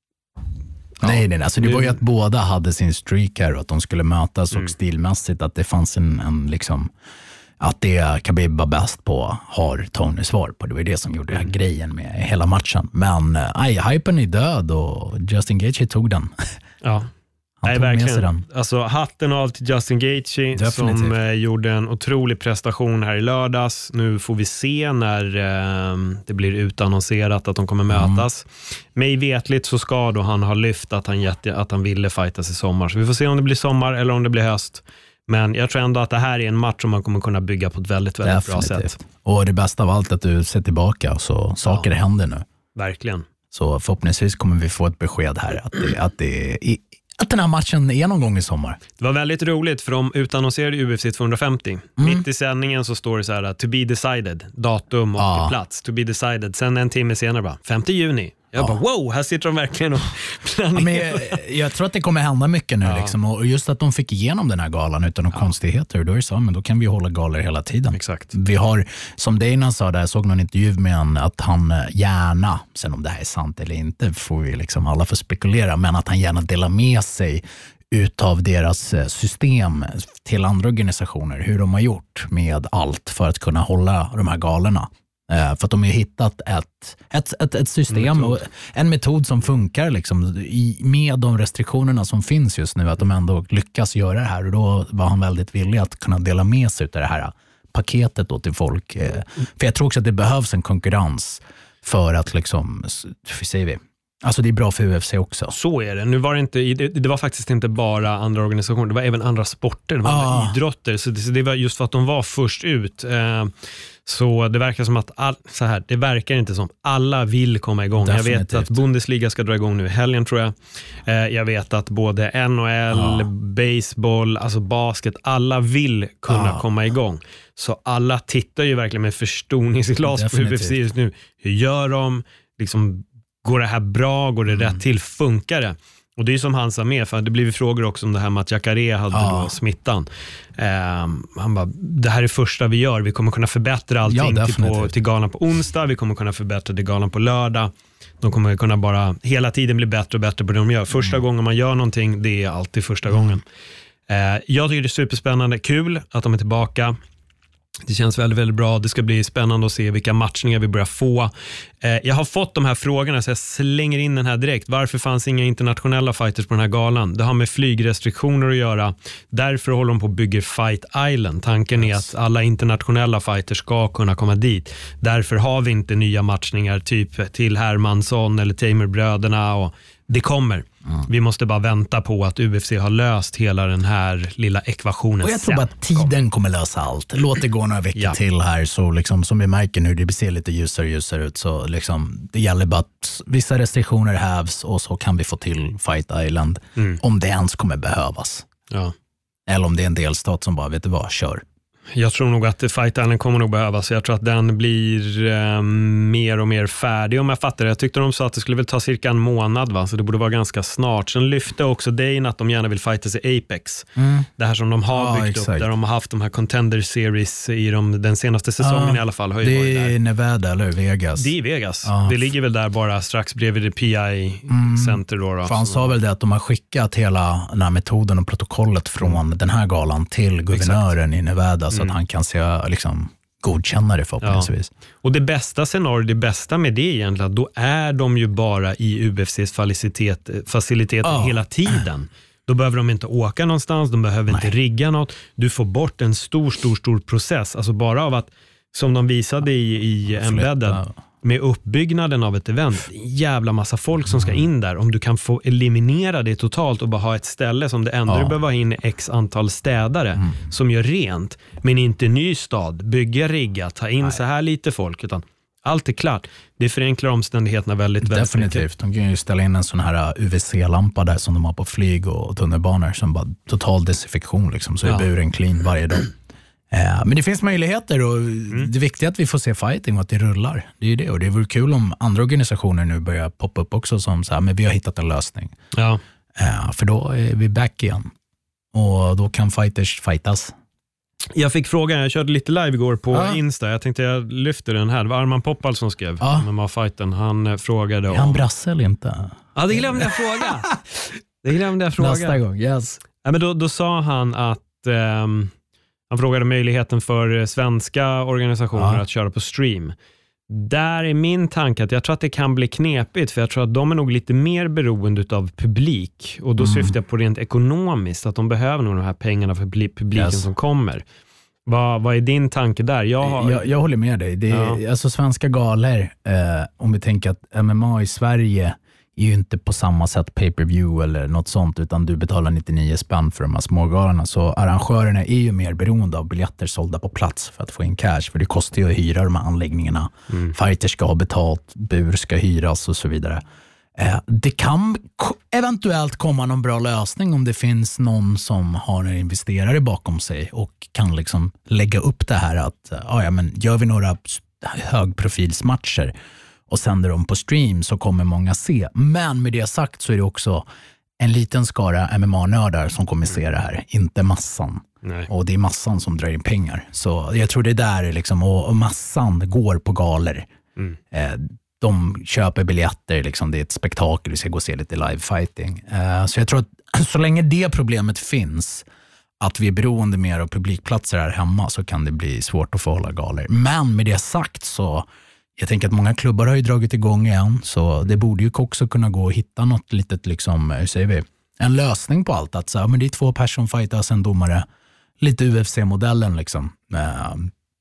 Ja. Nej, nej, alltså det var ju att båda hade sin streak här och att de skulle mötas mm. och stilmässigt att det fanns en, en liksom... Att det Khabib var bäst på har Tony svar på. Det var det som gjorde mm. den här grejen med hela matchen. Men aj, hypen är död och Justin Gaethje tog den. Ja. Han Nej, tog verkligen. med sig den. Alltså, hatten av till Justin Gaethje som eh, gjorde en otrolig prestation här i lördags. Nu får vi se när eh, det blir utannonserat att de kommer mötas. Mm. Mig vetligt så ska då han ha lyft att han, jätte, att han ville fightas i sommar. Så vi får se om det blir sommar eller om det blir höst. Men jag tror ändå att det här är en match som man kommer kunna bygga på ett väldigt, väldigt Definitivt. bra sätt. Och det bästa av allt är att du ser tillbaka så saker ja. händer nu. Verkligen. Så förhoppningsvis kommer vi få ett besked här att det, att det att den här matchen är någon gång i sommar. Det var väldigt roligt för de utannonserade U F C tvåhundrafemtio. Mm. Mitt i sändningen så står det så här: to be decided, datum och ja. plats. To be decided. Sen en timme senare bara, femte juni. Jag ja. bara, wow, här sitter de verkligen och planerar. Ja, men jag, jag tror att det kommer hända mycket nu. Ja. Liksom. Och just att de fick igenom den här galan utan några ja. konstigheter. Då är det så, men då kan vi hålla galor hela tiden. Exakt. Vi har, som Dana sa där, jag såg någon intervju med en, att han gärna, sen om det här är sant eller inte, får vi liksom alla för spekulera, men att han gärna delar med sig utav deras system till andra organisationer, hur de har gjort med allt för att kunna hålla de här galorna. För att de har hittat ett, ett, ett, ett system metod. och en metod som funkar liksom, i, med de restriktionerna som finns just nu, att de ändå lyckas göra det här, och då var han väldigt villig att kunna dela med sig av det här paketet då till folk. För jag tror också att det behövs en konkurrens för att liksom, hur säger vi? Alltså det är bra för U F C också. Så är det. Nu var det inte, det, det var faktiskt inte bara andra organisationer, det var även andra sporter, det var ah. andra idrotter. Så det, så det var just för att de var först ut. Eh, så det verkar som att all, så här, det verkar inte som alla vill komma igång. Definitivt. Jag vet att Bundesliga ska dra igång nu i helgen, tror jag. Eh, jag vet att både N H L, ah. baseball, alltså basket, alla vill kunna ah. komma igång. Så alla tittar ju verkligen med förstoringsglas på U F C just nu. Hur gör de? Liksom, går det här bra? Går det mm. rätt till? Funkar det? Och det är ju som han sa med, för det blev frågor också om det här med att Jacare hade ja. då smittan. Eh, han bara, det här är första vi gör. Vi kommer kunna förbättra allting ja, till, på, till galan på onsdag. Vi kommer kunna förbättra till galan på lördag. De kommer kunna bara hela tiden bli bättre och bättre på det de gör. Första mm. gången man gör någonting, det är alltid första mm. gången. Eh, jag tycker det är superspännande. Kul att de är tillbaka. Det känns väldigt, väldigt bra. Det ska bli spännande att se vilka matchningar vi börjar få. Eh, jag har fått de här frågorna så jag slänger in den här direkt. Varför fanns inga internationella fighters på den här galan? Det har med flygrestriktioner att göra. Därför håller de på att bygga Fight Island. Tanken yes. är att alla internationella fighters ska kunna komma dit. Därför har vi inte nya matchningar typ till Hermansson eller Tamer-bröderna, och det kommer. Mm. Vi måste bara vänta på att U F C har löst hela den här lilla ekvationen. Och jag tror bara att tiden kommer lösa allt. Låt det gå några veckor ja. till här, så liksom, som vi märker nu, det ser lite ljusare och ljusare ut, så liksom, det gäller bara att vissa restriktioner hävs och så kan vi få till Fight Island mm. om det ens kommer behövas. Ja. Eller om det är en delstat som bara, vet du vad, kör. Jag tror nog att Fight Island kommer nog behövas. Jag tror att den blir eh, mer och mer färdig, om jag fattar det. Jag tyckte de sa att det skulle väl ta cirka en månad, va? Så det borde vara ganska snart. Sen lyfte också Dane att de gärna vill fightas i Apex. Mm. Det här som de har ja, byggt exakt. upp, där de har haft de här Contender Series i de, den senaste säsongen ja, i alla fall. Har ju det är Nevada eller Vegas? Det är Vegas. Ja. Det ligger väl där bara strax bredvid det P I-center. Mm. Då, då. För han sa väl det att de har skickat hela den här metoden och protokollet från mm. den här galan till guvernören exakt. i Nevada, så mm. att han kan se, liksom, godkänna det förhoppningsvis. Ja. Och det bästa scenariot, det bästa med det egentligen, då är de ju bara i U F C:s facilitet, faciliteter oh. hela tiden. Då behöver de inte åka någonstans, de behöver Nej. inte rigga något. Du får bort en stor, stor, stor process. Alltså bara av att, som de visade i, i Embedded, med uppbyggnaden av ett event, en jävla massa folk som ska in där. Om du kan få eliminera det totalt och bara ha ett ställe som det enda ja. du behöver ha in x antal städare mm. som gör rent, men inte ny stad, bygga, rigga, ta in Nej. så här lite folk, utan allt är klart. Det förenklar omständigheterna väldigt, väldigt Definitivt. Mycket. De kan ju ställa in en sån här U V C-lampa där som de har på flyg och tunnelbanor som bara total desinfektion liksom, så ja. är buren clean varje dag. Men det finns möjligheter, och mm. det viktiga är att vi får se fighting och att det rullar. Det är ju det, och det vore kul om andra organisationer nu börjar poppa upp också som så här, men vi har hittat en lösning. Ja. För då är vi back igen. Och då kan fighters fightas. Jag fick frågan, jag körde lite live igår på ja. Insta. Jag tänkte jag lyfter den här. Det var Arman Poppal som skrev ja. med fighten. Han frågade om... Är han brasse eller inte? Ja, det glömde jag fråga. Det glömde jag fråga. Nästa gång, yes. Ja, men då, då sa han att... Um, Han frågade möjligheten för svenska organisationer ja. att köra på stream. Där är min tanke att jag tror att det kan bli knepigt, för jag tror att de är nog lite mer beroende av publik. Och då mm. syftar jag på rent ekonomiskt, att de behöver nog de här pengarna för publiken yes. som kommer. Vad, vad är din tanke där? Jag, har... jag, jag håller med dig. Det är, ja. Alltså svenska galor, eh, om vi tänker att M M A i Sverige är ju inte på samma sätt pay-per-view eller något sånt, utan du betalar nittionio spänn för de här smågalorna. Så arrangörerna är ju mer beroende av biljetter sålda på plats för att få in cash, för det kostar ju att hyra de här anläggningarna. Mm. Fighters ska ha betalt, bur ska hyras och så vidare. Eh, det kan k- eventuellt komma någon bra lösning om det finns någon som har en investerare bakom sig och kan liksom lägga upp det här att ah, ja, men gör vi några högprofilsmatcher och sänder dem på stream så kommer många se. Men med det sagt så är det också en liten skara M M A-nördar som kommer se det här, inte massan. Nej. Och det är massan som drar in pengar. Så jag tror det där är liksom, och, och massan går på galer. Mm. Eh, de köper biljetter, liksom, det är ett spektakel, vi ska gå och se lite live fighting. Eh, så jag tror att så länge det problemet finns, att vi är beroende mer av publikplatser här hemma, så kan det bli svårt att få hålla galer. Men med det sagt så, jag tänker att många klubbar har ju dragit igång igen, så det borde ju också kunna gå att hitta något litet, liksom, hur säger vi, en lösning på allt. Att så, men det är två personer fightas, en domare, lite U F C-modellen liksom. Eh,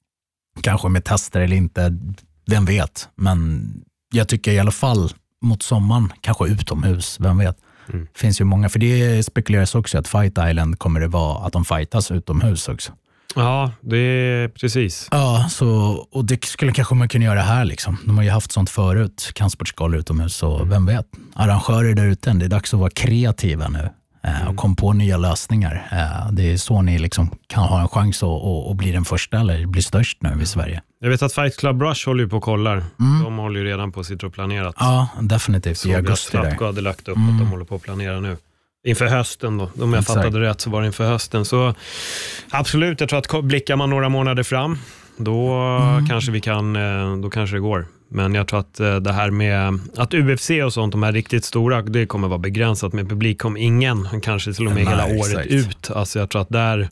kanske med tester eller inte, vem vet. Men jag tycker i alla fall mot sommaren, kanske utomhus, vem vet. Mm. Det finns ju många, för det spekuleras också att Fight Island kommer det vara att de fightas utomhus också. Ja, det är precis. Ja, så, och det skulle kanske man kunna göra här liksom. De har ju haft sånt förut, kampsportsgalor utomhus, så mm. vem vet. Arrangörer där ute, det är dags att vara kreativa nu. Mm. Och kom på nya lösningar. Det är så ni liksom kan ha en chans att, att, att bli den första eller bli störst nu i Sverige. Jag vet att Fight Club Rush håller ju på och kollar. Mm. De håller ju redan på att sitta och planerat. Ja, definitivt. Så i augusti jag Strapko hade lagt upp mm. att de håller på att planera nu. Inför hösten då. Om jag Exakt. fattade rätt så var det inför hösten. Så absolut, jag tror att blickar man några månader fram, då mm. kanske vi kan, då kanske det går. Men jag tror att det här med att U F C och sånt, de här riktigt stora, det kommer vara begränsat med publik. Kom ingen, kanske till och med Nej, hela året exakt. ut. Alltså jag tror att där...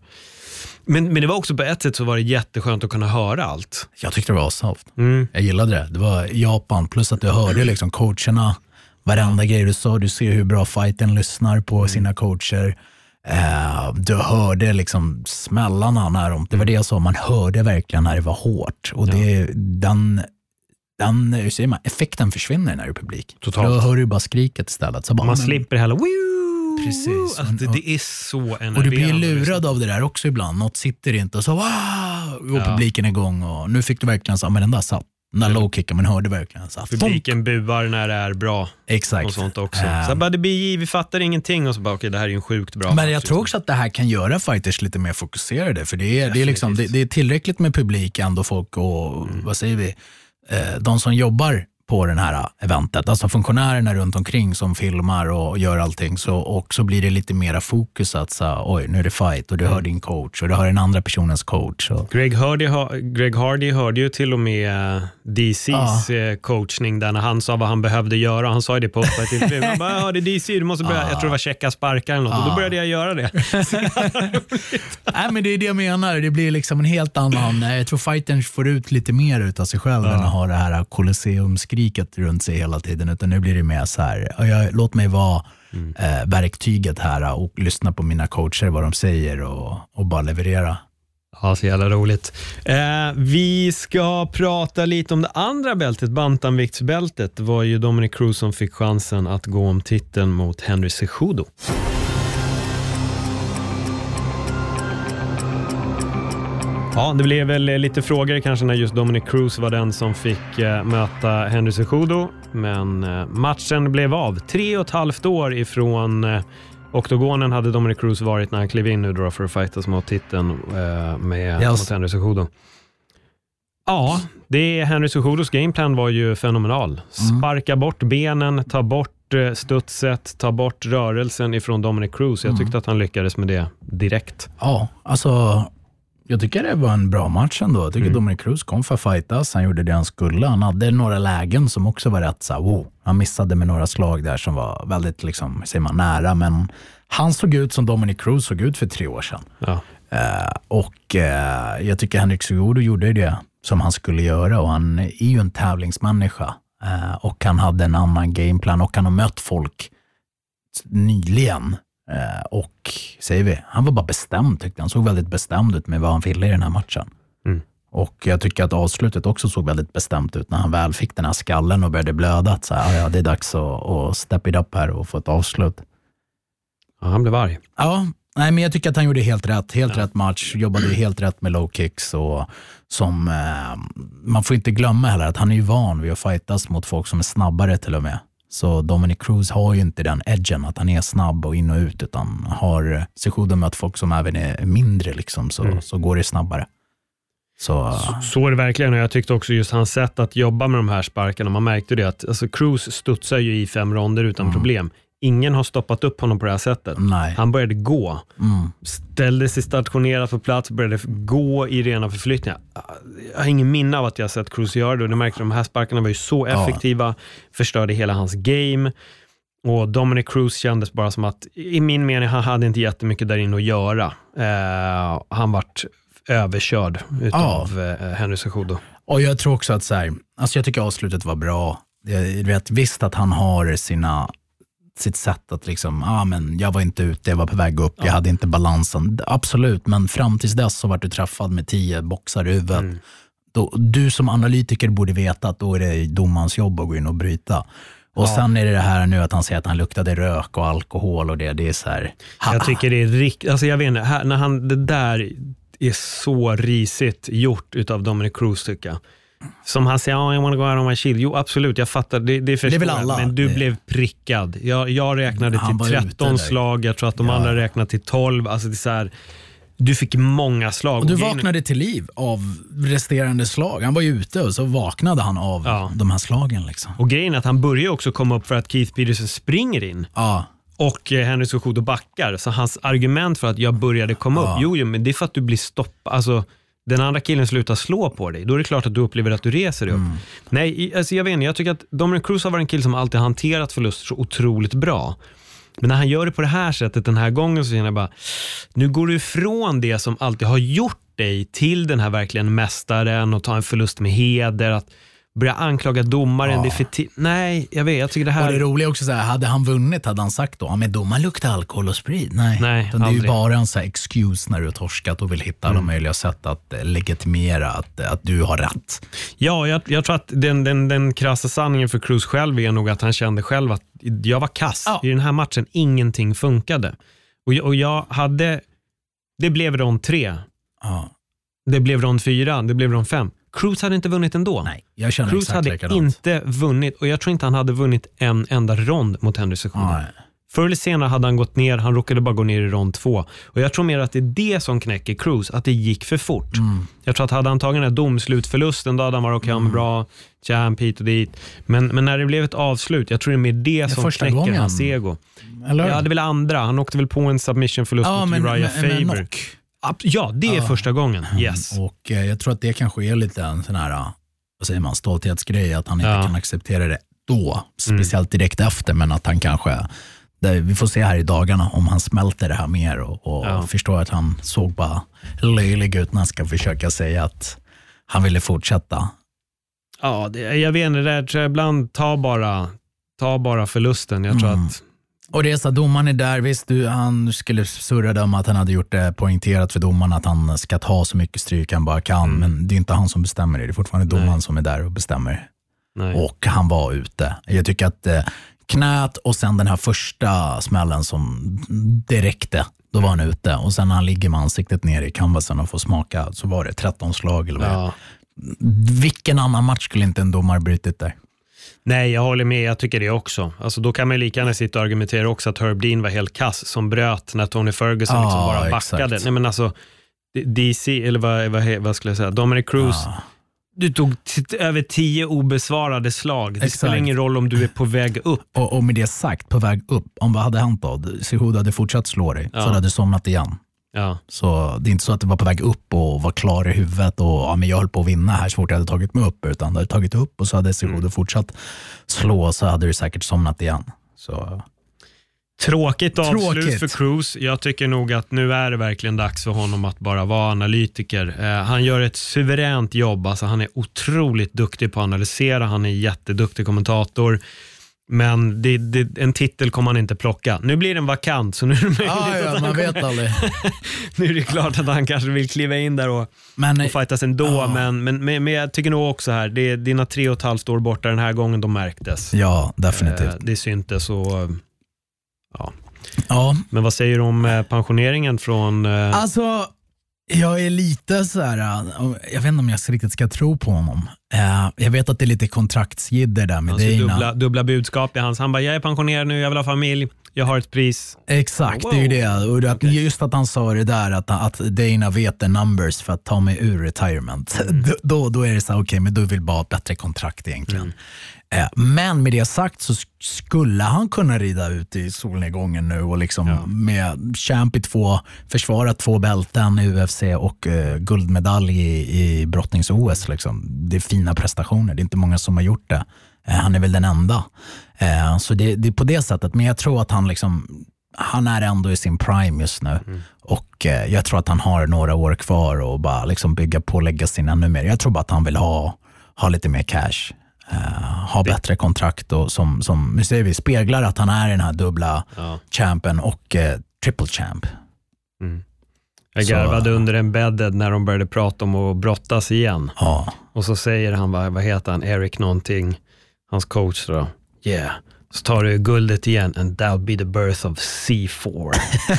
Men, men det var också på ett sätt så var det jätteskönt att kunna höra allt. Jag tyckte det var soft. Mm. Jag gillade det. Det var Japan, plus att du hörde liksom coacherna, varenda grej du sa, du ser hur bra fighten lyssnar på mm. sina coacher. Uh, du hörde liksom smällarna när de, det var det jag sa, man hörde verkligen när det var hårt. Och det, ja. den... Den, hur säger man, effekten försvinner när det är publik. Totalt. Då hör du bara skriket istället. Så bara, man men, slipper heller. Precis. Alltså, det, det är så enerverande. Och du blir lurad av det där också ibland. Något sitter inte och så wow, och ja. publiken är igång. Och nu fick du verkligen så, men den där satt. Den där low-kicken, man hörde verkligen så. Publiken buar när det är bra. Exakt. Och sånt också. Um, så bara, det blir, vi fattar ingenting och så bara, okej, okay, det här är ju en sjukt bra. Men jag tror också att det här kan göra fighters lite mer fokuserade. För det är, det är, liksom, det, det är tillräckligt med publik ändå, folk och, mm. vad säger vi, de som jobbar på den här eventet, alltså funktionärerna runt omkring som filmar och gör allting, så och så blir det lite mera fokus att så, oj, nu är det fight och du hör din coach och du hör den andra personens coach. Och... Greg Hardy, Greg Hardy hörde ju till och med D C:s ja. coachning där när han sa vad han behövde göra. Han sa ju det på intervjun. Han bara, ja, det är D C, du måste börja, ja. jag tror det var checka sparkar eller något, ja. och då började jag göra det. Nej, men det är det jag menar. Det blir liksom en helt annan, jag tror fightern får ut lite mer ut av sig själv ja. än att ha det här Colosseum-skriket runt sig hela tiden, utan nu blir det mer så här, jag, låt mig vara mm. eh, verktyget här och lyssna på mina coacher, vad de säger och, och bara leverera. Ja, så jävla roligt. Eh, vi ska prata lite om det andra bältet, bantamviktsbältet. Det var ju Dominic Cruz som fick chansen att gå om titeln mot Henry Cejudo. Ja, det blev väl lite frågor kanske när just Dominic Cruz var den som fick eh, möta Henry Cejudo. Men eh, matchen blev av. Tre och ett halvt år ifrån eh, oktogonen hade Dominic Cruz varit när han klev in nu då för att fightas mot titeln eh, med, yes. mot Henry Cejudo. Ja, det Henry Cejudos gameplan var ju fenomenal. Sparka mm. bort benen, ta bort eh, studset, ta bort rörelsen ifrån Dominic Cruz. Jag tyckte mm. att han lyckades med det direkt. Ja, alltså... Jag tycker det var en bra match ändå. Jag tycker mm. Dominic Cruz kom för att fightas. Han gjorde det han skulle. Han hade några lägen som också var rätt så här, wow. Han missade med några slag där som var väldigt liksom, säger man, nära. Men han såg ut som Dominic Cruz såg ut för tre år sedan. Ja. Uh, och uh, jag tycker Henry Cejudo gjorde det som han skulle göra. Och han är ju en tävlingsmänniska. Uh, och han hade en annan gameplan. Och han har mött folk nyligen. Uh, och säger vi, han var bara bestämd tyckte han. såg väldigt bestämd ut med vad han ville i den här matchen. Mm. Och jag tycker att avslutet också såg väldigt bestämt ut när han väl fick den här skallen och började blöda. Så här, ja, det är dags att, att step it up här och få ett avslut. Ja, han blev arg. Ja, nej, men jag tycker att han gjorde helt rätt. Helt ja. rätt match, jobbade helt rätt med low kicks. Och som, eh, man får inte glömma heller att han är ju van vid att fightas mot folk som är snabbare till och med. Så Dominic Cruz har ju inte den edgen att han är snabb och in och ut, utan har Cejudo mött folk som även är mindre liksom, så, mm. så går det snabbare. Så, så, så är det verkligen, och jag tyckte också just hans sätt att jobba med de här sparkarna, man märkte det att alltså, Cruz studsar ju i fem ronder utan mm. problem. Ingen har stoppat upp honom på det här sättet. Nej. Han började gå. Mm. Ställde sig stationerat på plats, började gå i rena förflyttningar. Jag har ingen minne av att jag sett Cruz göra det. Och det märkte de här sparkarna var ju så effektiva. Ja. Förstörde hela hans game. Och Dominic Cruz kändes bara som att, i min mening, han hade inte jättemycket där inne att göra. Eh, han vart överkörd utav ja. eh, Henry Cejudo. Och jag tror också att så här, alltså jag tycker avslutet var bra. Jag vet visst att han har sina sitt sätt att liksom, ja ah, men jag var inte ute, jag var på väg upp, ja. jag hade inte balansen. Absolut, men fram tills dess så var du träffad med tio boxar i huvudet. Mm. Då, du som analytiker borde veta att då är det domarens jobb att gå in och bryta. Och ja. sen är det det här nu att han säger att han luktade rök och alkohol och det, det är så här. Ha. Jag tycker det är riktigt, alltså jag vet inte, här, när han, det där är så risigt gjort utav Dominic Cruz tycker jag. Som han säger, oh, I wanna go out on my shield. Jo, absolut, jag fattar, det, det förstår det alla. Men du det... blev prickad. Jag, jag räknade han till tretton slag, jag tror att de ja. andra räknade till tolv. Alltså det är så här, du fick många slag. Och du vaknade till liv av resterande slag. Han var ju ute och så vaknade han av ja. de här slagen. Liksom. Och grejen är att han börjar också komma upp för att Keith Peterson springer in. Ja. Och Henry Cejudo backar. Så hans argument för att jag började komma ja. upp, jo, jo, men det är för att du blir stoppad. Alltså, den andra killen slutar slå på dig. Då är det klart att du upplever att du reser dig upp. Mm. Nej, alltså jag vet inte. Jag tycker att Dominic Cruz har varit en kille som alltid hanterat förluster så otroligt bra. Men när han gör det på det här sättet den här gången så känner jag bara, nu går du ifrån det som alltid har gjort dig till den här verkligen mästaren och ta en förlust med heder, att börja anklaga domaren. Ja. Det är för t- Nej, jag vet, jag tycker det här... Och det roliga är också så här, hade han vunnit hade han sagt då, ja men domaren luktar alkohol och sprit. Nej, Nej det är ju bara en så här excuse när du har torskat och vill hitta mm. alla möjliga sätt att legitimera att, att du har rätt. Ja, jag, jag tror att den, den, den krassa sanningen för Cruz själv är nog att han kände själv att jag var kass. Ja. I den här matchen, ingenting funkade. Och jag, och jag hade... Det blev rond tre. Ja. Det blev rond fyra. Det blev rond fem. Cruz hade inte vunnit ändå. Nej, jag känner Cruz exakt hade likadant. inte vunnit, och jag tror inte han hade vunnit en enda rond mot Henry Cejudo. Förr eller senare hade han gått ner, han råkade bara gå ner i rond två. Och jag tror mer att det är det som knäcker Cruz, att det gick för fort. Mm. Jag tror att hade han tagit den här domslutförlusten då hade han varit okej, okay, mm. bra, champ hit och dit. Men, men när det blev ett avslut, jag tror det är mer det, det som knäcker gången. hans ego. Eller? Ja, det väl andra. Han åkte väl på en submission-förlust ja, mot men, Uriah men, Faber. Men ja, det är ja. första gången. Yes. Och eh, jag tror att det kanske är lite en sån här, vad säger man, stolthetsgrej, att han inte ja. kan acceptera det då, speciellt direkt efter, men att han kanske, det, vi får se här i dagarna om han smälter det här mer och, och ja. förstår att han såg bara löjlig ut när han ska försöka säga att han ville fortsätta. Ja, det, jag vet inte, det där tror jag ibland ta bara, ta bara förlusten. Jag tror mm. att och det är så, domaren är där, visst du, han skulle surra om att han hade gjort det poängterat för domaren att han ska ta så mycket stryk han bara kan, mm. men det är inte han som bestämmer det, det är fortfarande domaren Nej. som är där och bestämmer. Nej. Och han var ute. Jag tycker att eh, knät och sen den här första smällen som det räckte, då var han ute, och sen när han ligger med ansiktet ner i canvasen och får smaka, så var det tretton slag eller vad. Ja. Vilken annan match skulle inte en domare brytit där? Nej, jag håller med. Jag tycker det också. Alltså, då kan man lika gärna sitta och argumentera också att Herb Dean var helt kass som bröt när Tony Ferguson ah, liksom bara backade. Exakt. Nej, men alltså, D C, eller vad, vad, vad skulle jag säga? Dominic Cruz, ah. du tog t- över tio obesvarade slag. Det exakt. spelar ingen roll om du är på väg upp. Och, och med det sagt, på väg upp, om vad hade hänt då? Cejudo hade fortsatt slå dig, ja. så hade du somnat igen. Ja. Så det är inte så att det var på väg upp och var klar i huvudet och ja, men jag höll på att vinna här så fort jag hade tagit mig upp, utan det hade tagit upp och så hade Cejudo mm. fortsatt slå, så hade du säkert somnat igen. Så tråkigt avslut Tråkigt. för Cruz. Jag tycker nog att nu är det verkligen dags för honom att bara vara analytiker. Eh, han gör ett suveränt jobb. Alltså, han är otroligt duktig på att analysera. Han är jätteduktig kommentator. Men det, det, en titel kommer han inte plocka. Nu blir den vakant, så nu är det möjligt ah, ja, att man kommer... vet aldrig. Nu är det klart att han kanske vill kliva in där och, men, och fightas ändå. ah. Men, men, men, men jag tycker nog också här, det, dina tre och ett halvt år borta den här gången, de märktes. Ja, definitivt. Eh, det syntes och ja. ja. Men vad säger du om eh, pensioneringen från... Eh... Alltså... Jag är lite så här, jag vet inte om jag riktigt ska tro på honom. Jag vet att det är lite kontraktsgidder där med alltså, Dana. Dubbla, dubbla budskap i hans. Han bara, jag är pensionerad nu, jag vill ha familj, jag har ett pris. Exakt, wow. det är ju det. Och att, okay. Just att han sa det där, att, att Dana vet the numbers för att ta mig ur retirement. Mm. Då, då är det så här, okej, okay, men då vill bara ha ett bättre kontrakt egentligen. Mm. Men med det sagt så skulle han kunna rida ut i solnedgången nu och liksom ja. med champ i två, försvara två bälten i U F C och uh, guldmedalj i, i brottnings-O S. Liksom. Det är fina prestationer, det är inte många som har gjort det. Uh, han är väl den enda. Uh, så det, det är på det sättet, men jag tror att han liksom, han är ändå i sin prime just nu. Mm. Och uh, jag tror att han har några år kvar och bara liksom bygga på och lägga sin ännu mer. Jag tror bara att han vill ha, ha lite mer cash. Uh, ha bättre kontrakt och som, som nu säger vi, speglar att han är den här dubbla ja. champen och uh, triple champ. Mm. Jag garvade så, under en bedded när de började prata om att brottas igen. Ja. Och så säger han, vad, vad heter han, Eric någonting, hans coach då. Yeah. Så tar du guldet igen and that'll be the birth of C four.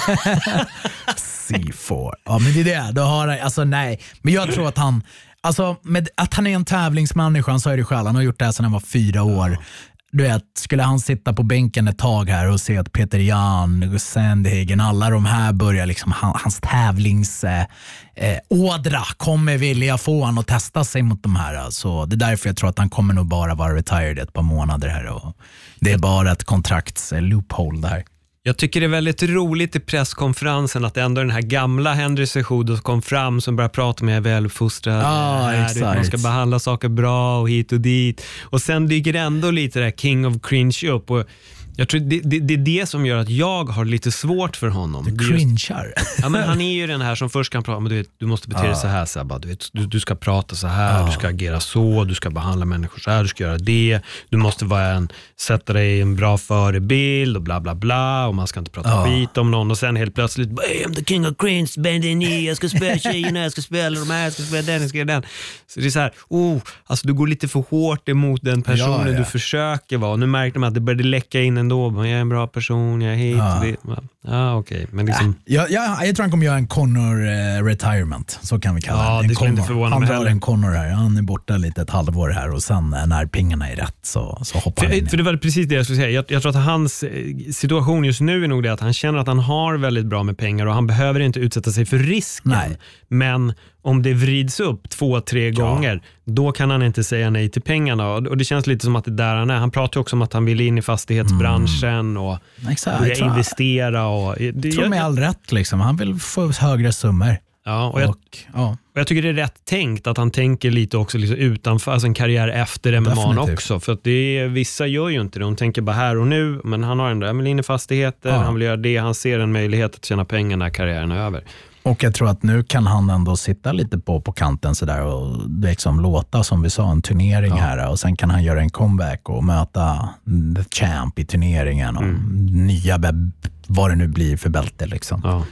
C four. Ja, men det är det. Då har han, alltså nej. Men jag tror att han Alltså, med, att han är en tävlingsmänniska, han sa det själv, han har gjort det här sedan han var fyra år. Du vet, skulle han sitta på bänken ett tag här och se att Peter Jan, Sandhagen, alla de här börjar liksom, han, hans tävlingsådra eh, ådra kommer vilja få han att testa sig mot de här. Alltså, det är därför jag tror att han kommer nog bara vara retired ett par månader här. Och det är bara ett kontrakts eh, loophole där. Jag tycker det är väldigt roligt i presskonferensen att ändå den här gamla Henry Cejudo kom fram som börjar prata med väluppfostrad. Ah, här, man ska behandla saker bra och hit och dit. Och sen dyker ändå lite det här King of Cringe upp. Och jag tror det, det, det är det som gör att jag har lite svårt för honom. Du cringear. Ja, men han är ju den här som först kan prata, men du vet, du måste bete dig ah. så här, Sabba. Du, vet, du, du ska prata så här, ah. du ska agera så, du ska behandla människor så här, du ska göra det. Du måste vara en, sätta dig i en bra förebild och bla bla bla. Och man ska inte prata ah. skit om någon. Och sen helt plötsligt, I'm the king of cringe, bend in knee, jag ska spela tjejerna, jag ska spela de här, jag ska spela den, jag ska göra den. Så det är så här, oh, alltså du går lite för hårt emot den personen ja, ja. du försöker vara. Nu märkte man att det började läcka in en då, jag är en bra person, jag är hit ja. och dit. Ja, okej. Okay. Men liksom... ja, ja, jag tror han kommer göra en Connor eh, retirement, så kan vi kalla ja, det. det skulle inte förvåna han mig drar heller. en Connor här, han är borta lite ett halvår här och sen när pengarna är rätt så, så hoppar för, han in. För det var precis det jag skulle säga. Jag, jag tror att hans situation just nu är nog det att han känner att han har väldigt bra med pengar och han behöver inte utsätta sig för risken. Nej. Men om det vrids upp två, tre ja. gånger, då kan han inte säga nej till pengarna. Och det känns lite som att det där han är. Han pratar också om att han vill in i fastighetsbranschen mm. och Exakt, investera. Och, det, jag tror med all rätt liksom. Han vill få högre summor. Ja, och jag, och, ja. och jag tycker det är rätt tänkt att han tänker lite också liksom utanför, alltså en karriär efter M M A också. För att det är, vissa gör ju inte det. De tänker bara här och nu, men han har ändå han vill in i fastigheter, ja. han vill göra det. Han ser en möjlighet att tjäna pengar när karriären är över. Och jag tror att nu kan han ändå sitta lite på, på kanten så där och liksom låta, som vi sa, en turnering ja. här. Och sen kan han göra en comeback och möta the champ i turneringen och mm. nya, vad det nu blir för bälte liksom. Ja.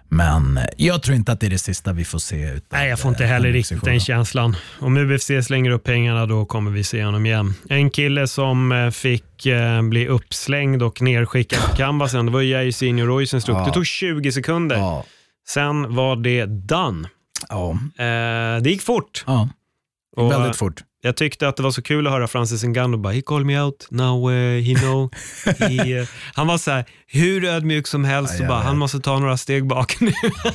Men jag tror inte att det är det sista vi får se. Utan nej, jag får inte heller riktigt den känslan. Om U F C slänger upp pengarna, då kommer vi se honom igen. En kille som fick eh, bli uppslängd och nerskickad på canvasen, det var ju Jairzinho Royce ja. Det tog tjugo sekunder. Ja. Sen var det done. Ja. Eh, det gick fort. Ja. Och väldigt fort. Jag tyckte att det var så kul att höra Francis Ngannou bara, he called me out, now uh, he know. he, uh, han var så här, hur ödmjuk som helst ja, och bara, han måste ta några steg bak nu.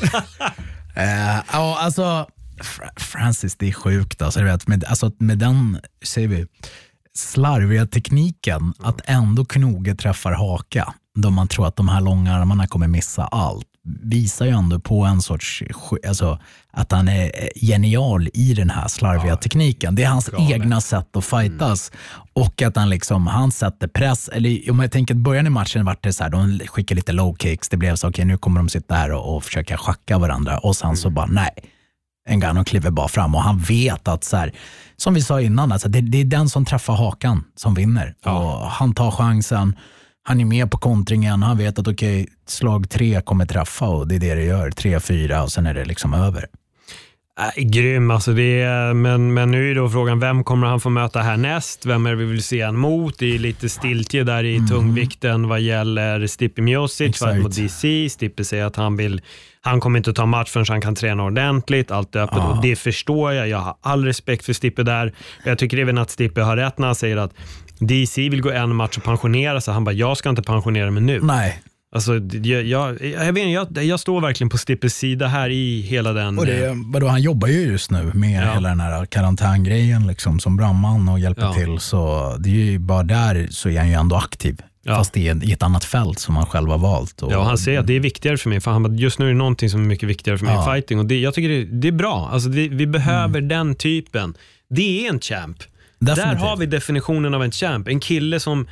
uh, ja, alltså Francis, det är sjukt alltså, vet, med, alltså med den, ser vi, slarviga tekniken mm. att ändå knoge träffar haka, då man tror att de här långa armarna kommer missa allt, visar ju ändå på en sorts, alltså att han är genial i den här slarviga ja, tekniken. Det är hans galen. egna sätt att fightas mm. och att han liksom, han sätter press, eller om jag tänker att början i matchen var det så här, de skickade lite low kicks, det blev så okej, okay, nu kommer de sitta här och, och försöka schacka varandra och sen mm. så bara nej, Ngannou kliver bara fram och han vet att så här, som vi sa innan, alltså, det, det är den som träffar hakan som vinner ja. och han tar chansen. Han är med på kontringen, han vet att okej, okay, slag tre kommer träffa och det är det det gör, tre, fyra och sen är det liksom över. Äh, grym, alltså det är, men, men nu är då frågan, vem kommer han få möta härnäst? Vem är det vi vill se han mot? Det är lite stiltje där i mm. tungvikten vad gäller Stipe Miocic mot D C. Stipe säger att han vill, Han kommer inte att ta match förrän han kan träna ordentligt, allt är öppet, Ja. och det förstår jag. Jag har all respekt för Stippe där. Jag tycker även att Stippe har rätt när han säger att D C vill gå en match och pensionera sig. Han bara, jag ska inte pensionera mig nu. Nej. Alltså, jag, jag, jag, vet, jag, jag står verkligen på Stippes sida här i hela den... Och det, vadå, han jobbar ju just nu med Ja. hela den här karantängrejen liksom, som brandman och hjälper Ja. till. Så det är ju bara där så är han ju ändå aktiv. Ja. Fast det är i ett annat fält som han själv har valt. Och, Ja, han säger att det är viktigare för mig. För han bara, just nu är det någonting som är mycket viktigare för mig Ja. i fighting. Och det, jag tycker det, det är bra. Alltså, det, vi behöver Mm. den typen. Det är en champ. Definitivt. Där har vi definitionen av en champ. En kille som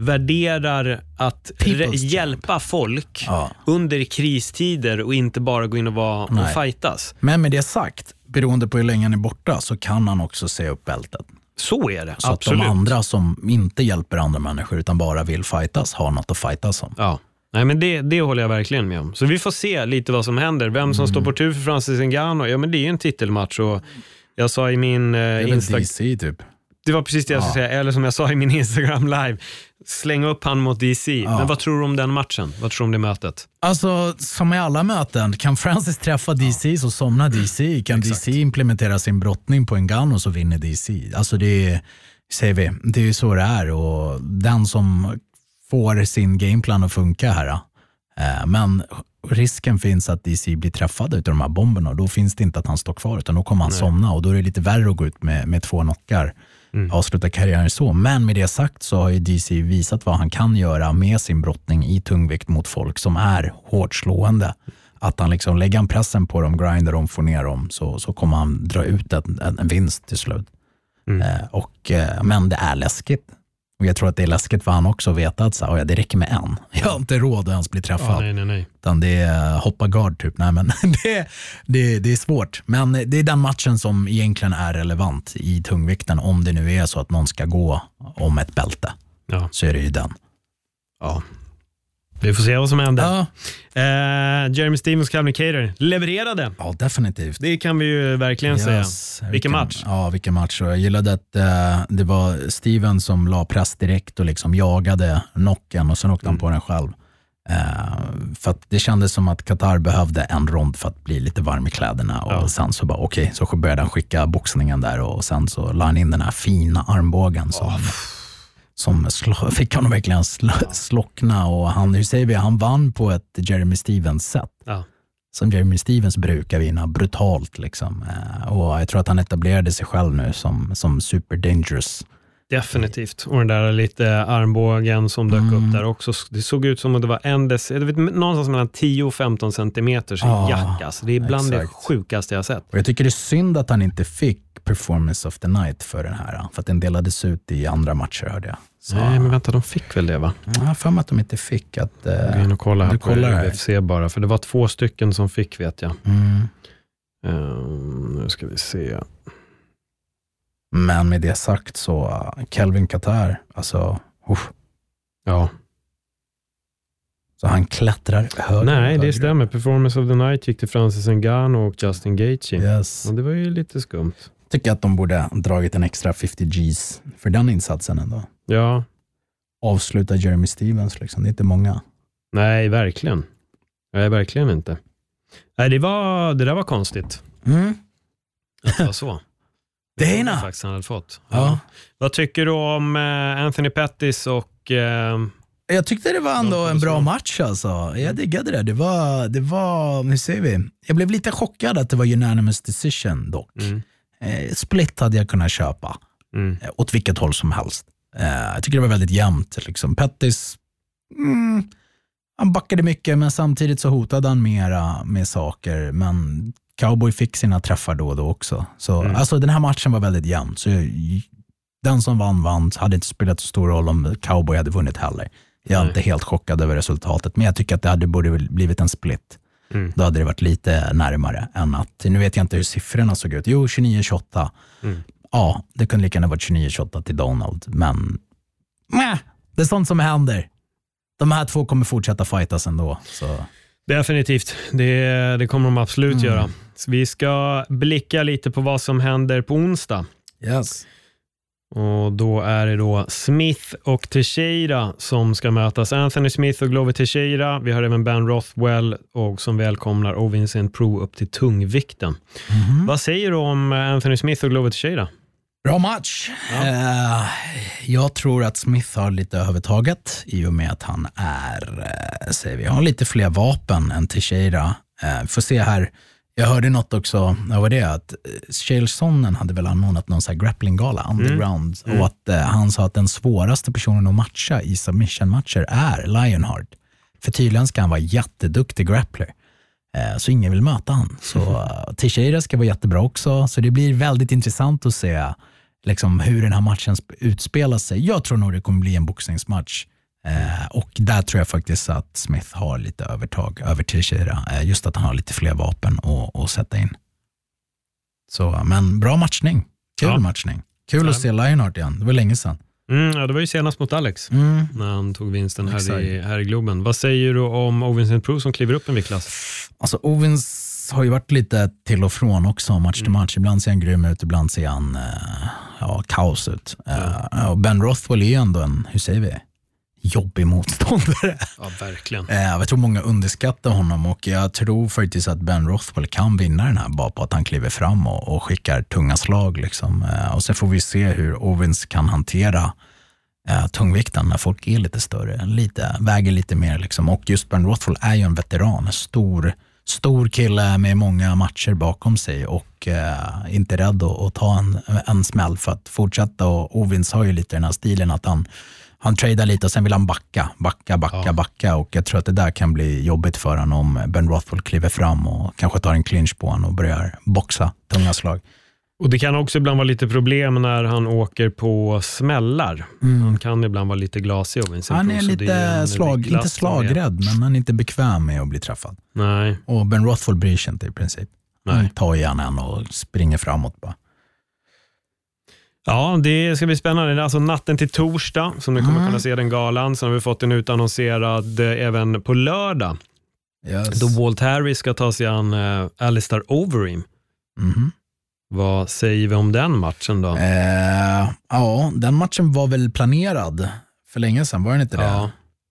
värderar att People's re- champ. hjälpa folk Ja. under kristider och inte bara gå in och, vara, och Nej. fightas. Men med det sagt, beroende på hur länge han är borta så kan han också se upp bältet. Så är det, Så absolut. att de andra som inte hjälper andra människor utan bara vill fightas har något att fightas om. Ja. Nej, men det, det håller jag verkligen med om. Så vi får se lite vad som händer. Vem som Mm. står på tur för Francis Ngannou. Ja, men det är ju en titelmatch. Och jag sa i min eh, Det är väl Insta... D C typ. Det var precis det jag skulle säga. Eller som jag sa i min Instagram live. Släng upp han mot D C. Ja. Men vad tror du om den matchen? Vad tror du om det mötet? Alltså, som i alla möten, kan Francis träffa D C så somnar D C. Kan Exakt. D C implementera sin brottning på Ngannou så vinner D C. Alltså det är, säger vi, det är ju så det är. Och den som får sin gameplan att funka här. Eh, men risken finns att D C blir träffad utav de här bomberna och då finns det inte att han står kvar utan då kommer han Nej. somna och då är det lite värre att gå ut med, med två knockar. Mm. Avsluta karriären så. Men med det sagt så har ju D C visat vad han kan göra med sin brottning i tungvikt mot folk som är hårt slående. Att han liksom lägger en pressen på dem, grindar dem, får ner dem så, så kommer han dra ut en, en, en vinst till slut. Mm. Eh, och, eh, men det är läskigt. Och jag tror att det är läskigt för han också att veta att så, oh ja, det räcker med en. Jag har inte råd att ens bli träffad. Ja, nej, nej, nej. Utan det är hoppa guard typ. Nej, men det, det, det är svårt. Men det är den matchen som egentligen är relevant i tungvikten. Om det nu är så att någon ska gå om ett bälte. Ja. Så är det ju den. Ja. Vi får se vad som händer. Ja, Eh, Jeremy Stevens, Calvin Kattar levererade. ja definitivt. Det kan vi ju verkligen säga. Yes. Vilken match. Ja, vilken match. Och jag gillade att eh, det var Steven som la press direkt och liksom jagade knocken och sen åkte Mm. han på den själv. Eh, för att det kändes som att Qatar behövde en rond för att bli lite varm i kläderna och Ja. sen så bara okej, okay, så började han skicka boxningen där och sen så la han in den här fina armbågen som, som sl- fick honom verkligen sl- slockna och han, hur säger vi, han vann på ett Jeremy Stevens sätt. Ja. Som Jeremy Stevens brukar vinna brutalt liksom. Eh, och jag tror att han etablerade sig själv nu som, som super dangerous. Definitivt. Och den där lite armbågen som dök Mm. upp där också. Det såg ut som att det var en dec- jag vet, någonstans mellan tio och femton centimeter Ja, jack. Alltså. Det är bland det exakt. sjukaste jag sett. Och jag tycker det är synd att han inte fick performance of the night för den här. För att den delades ut i andra matcher hörde jag. Så, Nej, men vänta, de fick väl det va? jag har för mig att de inte fick att... Jag går Eh, in och kolla här du på kollar här. U F C bara. För det var två stycken som fick, vet jag. mm. Um, nu ska vi se. Men med det sagt så, uh, Calvin Qatar, alltså, uff, Ja. så han klättrar högre. Nej, och det högre. stämmer. Performance of the night gick till Francis Ngannou och Justin Gaethje. Yes. Och det var ju lite skumt. Tycker att de borde ha dragit en extra femtio G's för den insatsen ändå. Ja, Avsluta Jeremy Stevens liksom, det är inte många. nej, verkligen. Nej, verkligen inte. Nej, det, var, det där var konstigt. Mm. Att det var så. Det trodde ena. jag faktiskt han hade fått. Ja. Vad tycker du om eh, Anthony Pettis och... Eh, Jag tyckte det var ändå Ja, en bra så. match alltså. Jag diggade det. Det var, det var, nu ser vi. Jag blev lite chockad att det var unanimous decision dock. mm, Eh, split hade jag kunnat köpa. mm, Eh, åt vilket håll som helst. Eh, jag tycker det var väldigt jämnt. Liksom. Pettis, mm, han backade mycket men samtidigt så hotade han mera med saker. Men Cowboy fick sina träffar då och då också. Så, Mm. alltså, den här matchen var väldigt jämn. Så jag, den som vann vann. Hade inte spelat så stor roll om Cowboy hade vunnit heller. Jag är Nej. inte helt chockad över resultatet. Men jag tycker att det hade borde väl blivit en split. mm, Då hade det varit lite närmare än att, nu vet jag inte hur siffrorna såg ut. Jo, tjugonio tjugoåtta. mm. Ja, det kunde lika gärna varit tjugonio tjugoåtta till Donald. Men mäh, det är sånt som händer. De här två kommer fortsätta fightas ändå. Så. Definitivt. Det, det kommer de absolut Mm. göra. Så vi ska blicka lite på vad som händer på onsdag. Yes. Och då är det då Smith och Teixeira som ska mötas. Anthony Smith och Glover Teixeira. Vi har även Ben Rothwell och som välkomnar Ovin Saint Preux upp till tungvikten. Mm-hmm. Vad säger du om Anthony Smith och Glover Teixeira? Bra match. Ja. Uh, jag tror att Smith har lite övertaget i och med att han är, uh, säger vi, har lite fler vapen än Teixeira. Uh, får se här. Jag hörde något också, vad var det? Att Chael Sonnen hade väl anordnat någon sån här grapplinggala, underground. Mm. Mm. Och att uh, han sa att den svåraste personen att matcha i submission-matcher är Lionheart. För tydligen ska han vara jätteduktig grappler. Uh, så ingen vill möta han. Så uh, Teixeira ska vara jättebra också. Så det blir väldigt intressant att se liksom, hur den här matchen utspelar sig. Jag tror nog det kommer bli en boxningsmatch. Eh, och där tror jag faktiskt att Smith har lite övertag över Teixeira. Eh, just att han har lite fler vapen att, att sätta in. Så, men bra matchning. Kul ja. matchning. Kul ja. att se Lionheart igen. Det var länge sedan. Mm, ja, det var ju senast mot Alex mm. när han tog vinsten här i, här i Globen. Vad säger du om Ovin Saint Preux som kliver upp en viktklass? Alltså Ovins har ju varit lite till och från också match till match. Ibland ser han grym ut, ibland ser han uh, ja, kaos ut. Uh, uh, Ben Rothwell är ändå en, hur säger vi, jobbig motståndare. Ja, verkligen. Uh, jag tror många underskattar honom och jag tror faktiskt att Ben Rothwell kan vinna den här bara på att han kliver fram och, och skickar tunga slag. Liksom. Uh, och sen får vi se hur Owens kan hantera uh, tungvikten när folk är lite större, lite, väger lite mer. Liksom. Och just Ben Rothwell är ju en veteran, en stor Stor kille med många matcher bakom sig och eh, inte rädd att, att ta en, en smäll för att fortsätta. Och Ovins har ju lite den här stilen att han, han tradar lite och sen vill han backa, backa, backa, ja. backa. Och jag tror att det där kan bli jobbigt för han om Ben Rothwell kliver fram och kanske tar en clinch på han och börjar boxa tunga slag. Och det kan också ibland vara lite problem när han åker på smällar. Mm. Han kan ibland vara lite glasig. Han är lite är slag, inte slagrädd, men han är inte bekväm med att bli träffad. Nej. Och Ben Rothwell bryr sig inte i princip. Nej. Han tar igen en och springer framåt bara. Ja, det ska bli spännande. Det är alltså natten till torsdag som ni kommer mm. kunna se den galan. Sen har vi fått den utannonserad även på lördag. Yes. Då Walt Harris ska ta sig an uh, Alistair Overeem. Mhm. Vad säger vi om den matchen då? Eh, ja, den matchen var väl planerad för länge sedan, var den inte det? Ja.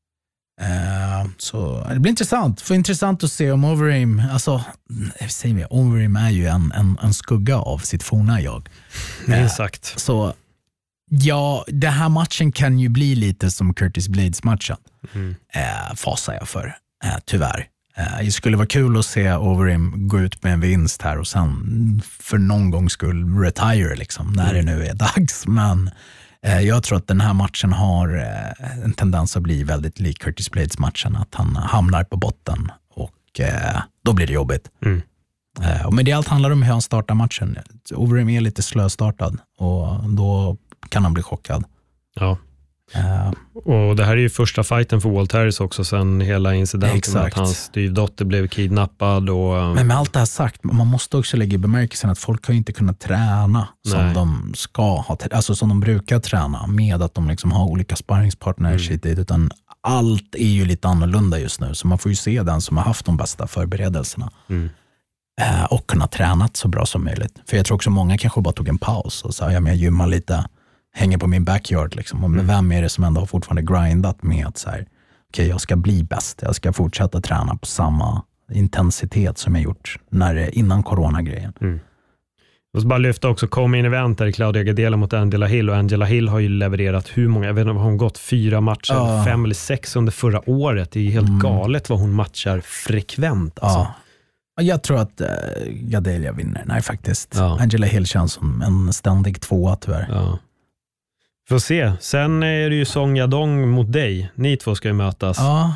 Eh, så det blir intressant. För intressant att se om Overeem, alltså, säger vi, Overeem är ju en, en, en skugga av sitt forna jag. Eh, sagt. Så ja, den här matchen kan ju bli lite som Curtis Blades-matchen. Mm. Eh, fasar jag för, eh, tyvärr. Det skulle vara kul att se Overeem gå ut med en vinst här och sen för någon gång skulle retire liksom, när det nu är dags. Men eh, jag tror att den här matchen har eh, en tendens att bli väldigt lik Curtis Blades-matchen. Att han hamnar på botten och eh, då blir det jobbigt. Mm. Eh, men det allt handlar om hur han startar matchen. Overeem är lite slöstartad och då kan han bli chockad. Ja. Uh, och det här är ju första fighten för Walt Harris också sen hela incidenten exakt. Med att hans styvdotter blev kidnappad och, men med allt det här sagt, man måste också lägga i bemärkelsen att folk har inte kunnat träna som nej. de ska ha, alltså som de brukar träna med att de liksom har olika sparringspartners mm. utan allt är ju lite annorlunda just nu så man får ju se den som har haft de bästa förberedelserna mm. uh, och kunnat tränat så bra som möjligt, för jag tror också många kanske bara tog en paus och sa ja men jag gymmar lite, hänger på min backyard liksom. Och mm. vem är det som ändå har fortfarande grindat med att så här, okej, okay, jag ska bli bäst. Jag ska fortsätta träna på samma intensitet som jag gjort när, innan coronagrejen. Mm. Jag ska bara lyfta också, kom in event där i Claudia Gadela mot Angela Hill. Och Angela Hill har ju levererat hur många, jag vet inte om hon gått fyra matcher, uh. fem eller sex under förra året. Det är helt mm. galet vad hon matchar frekvent. Alltså. Uh. Jag tror att uh, Gadela vinner. Nej, faktiskt. Uh. Angela Hill känns som en ständig tvåa tyvärr. Ja. Uh. Får se. Sen är det ju Song Yadong mot dig. Ni två ska ju mötas. Ja.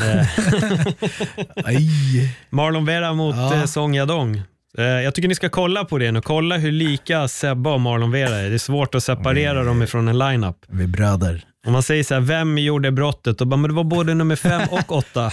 Marlon Vera mot ja. Song Yadong. Jag tycker ni ska kolla på det nu. Kolla hur lika Sebba och Marlon Vera är. Det är svårt att separera vi, dem ifrån en lineup. Vi bröder. Om man säger så här, vem gjorde brottet? Och bara, men det var både nummer fem och åtta.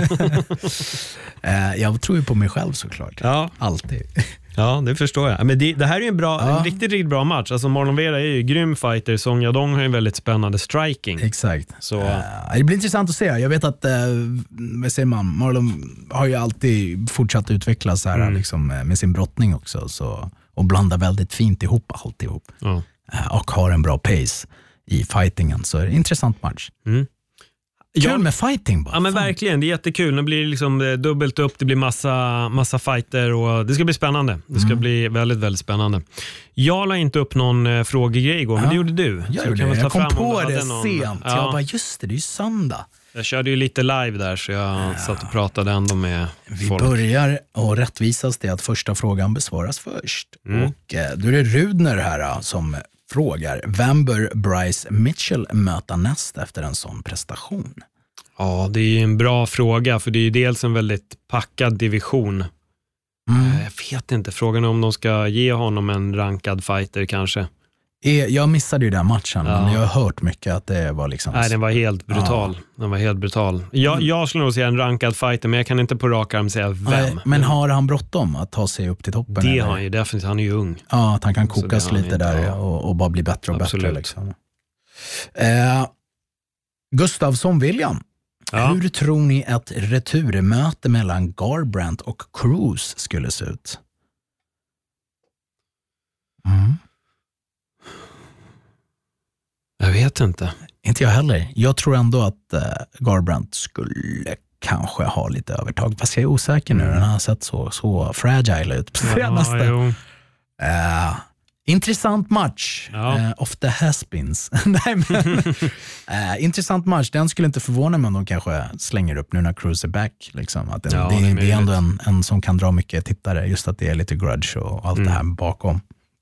Jag tror ju på mig själv såklart. Ja. Alltid. Ja, det förstår jag. Men det, det här är ju en, bra, ja. en riktigt, riktigt bra match. Alltså Marlon Vera är ju grym fighter. Song Yadong har ju en väldigt spännande striking. Exakt. Så. Uh, det blir intressant att se. Jag vet att, uh, vad säger man, Marlon har ju alltid fortsatt utvecklas här, mm. liksom, med sin brottning också. Så, och blandar väldigt fint ihop alltihop. Ja. och har en bra pace i fightingen. Så är det en intressant match. Mm. Kul Ja, med fighting bara. ja men Fan. verkligen, det är jättekul. Nu blir det liksom eh, dubbelt upp, det blir massa, massa fighter och det ska bli spännande. Det ska Mm. bli väldigt, väldigt spännande. Jag la inte upp någon eh, frågegrej igår, men Ja, det gjorde du. Jag, Så gjorde du kan det. väl ta Jag kom fram om på du det hade någon- sent. Ja. Jag bara, just det, det är ju söndag. Jag körde ju lite live där, så jag satt och pratade ändå med Vi folk. börjar, och rättvisas det att första frågan besvaras först. Mm. Och eh, då är det Rudner här eh, som frågar, vem bör Bryce Mitchell möta näst efter en sån prestation? Ja, det är ju en bra fråga, för det är ju dels en väldigt packad division. Mm. Eh, Jag vet inte, frågan är om de ska ge honom en rankad fighter kanske. Eh, Jag missade ju den matchen, Ja. men jag har hört mycket att det var liksom... Nej, den var helt brutal. Den var helt brutal. Jag, jag skulle nog säga en rankad fighter, men jag kan inte på rak arm säga vem. Nej, men har han bråttom att ta sig upp till toppen? Det eller? har han ju definitivt, han är ju ung. Ja, att han kan Så kokas det har han lite inte, där ja. och, och bara bli bättre och Absolut. bättre. Liksom. Eh, Gustafsson William, Ja. hur tror ni att returmöte mellan Garbrandt och Cruz skulle se ut? Mm. Jag vet inte. Inte jag heller. Jag tror ändå att eh, Garbrandt skulle kanske ha lite övertag. Fast jag är osäker nu. Mm. Den har sett så, så fragile ut på senaste. Ja, jo. Eh, intressant match. Ja. Eh, of the has-beens. Nej, men, eh, intressant match. Den skulle inte förvåna mig om de kanske slänger upp nu när Cruz är back. Liksom. Att den, Ja, det, det är det är ändå en, möjligt. en som kan dra mycket tittare. Just att det är lite grudge och allt Mm. det här bakom.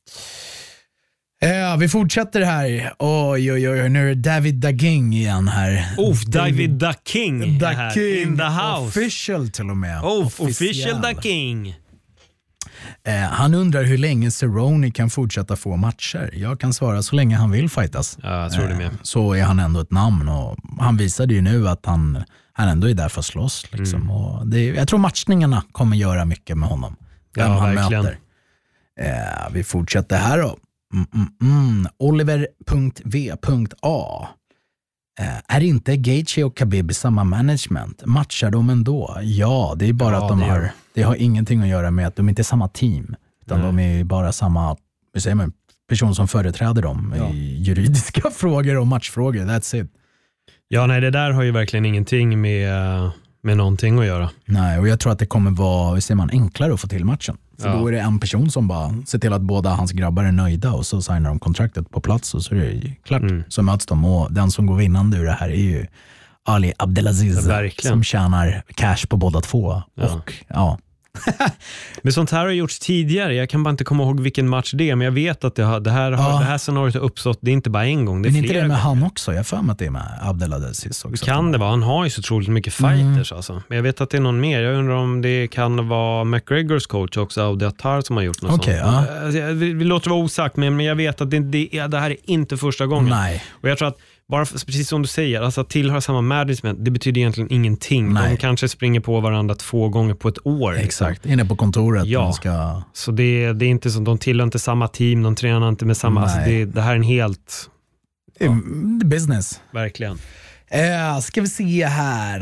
Eh, vi fortsätter här. Oj, oj, oj. Nu är det David Daging igen här. Oh, David the King är The här. King. In the house. Official till och med. Oh, official the King. Eh, han undrar hur länge Cerrone kan fortsätta få matcher. Jag kan svara så länge han vill fightas. Ja, jag tror det med. Eh, så är han ändå ett namn och han visade ju nu att han, han ändå är där för att slåss. Liksom. Mm. Och det, jag tror matchningarna kommer göra mycket med honom. Vem Ja, han verkligen. möter. Eh, vi fortsätter här då. Mm, mm, mm. Oliver punkt V punkt A. Eh, är inte Gaethje och Khabib i samma management? Matchar de ändå? Ja, det är bara Ja, att de det gör har, de. det har ingenting att göra med att de inte är samma team. Utan Nej. de är bara samma, hur säger man, person som företräder dem Ja. i juridiska frågor och matchfrågor. That's it. Ja, nej, det där har ju verkligen ingenting med, med någonting att göra. Nej, och jag tror att det kommer vara, hur säger man, enklare att få till matchen. För Ja. då är det en person som bara ser till att båda hans grabbar är nöjda och så signar de kontraktet på plats och så är det klart. Mm. Så möts de och den som går vinnande ur det här är ju Ali Abdelaziz Ja, verkligen. som tjänar cash på båda två. Ja. Och ja, Men sånt här har gjorts tidigare. Jag kan bara inte komma ihåg vilken match det är, men jag vet att det, har, det, här, har, Ja. det här scenariot har uppstått. Det är inte bara en gång, det är men inte flera det med gånger. han också? Jag har för mig att det är med Abdelaziz också. Kan det vara? Han har ju så otroligt mycket fighters alltså. Men jag vet att det är någon mer. Jag undrar om det kan vara McGregors coach också, Audi Attar, som har gjort något Okej, sånt. ja. Alltså, jag- Vi, vi låter vara osagt, men, men jag vet att det, det, det här är inte första gången. Nej. Och jag tror att, bara för, precis som du säger, alltså att tillhöra samma management, det betyder egentligen ingenting. Nej. De kanske springer på varandra två gånger på ett år. liksom. Exakt, inne på kontoret. Ja. Man ska... Så det, det är inte som, de tillhör inte samma team, de tränar inte med samma, alltså Nej. det, det här är en helt, Det är business. verkligen. Eh, ska vi se här.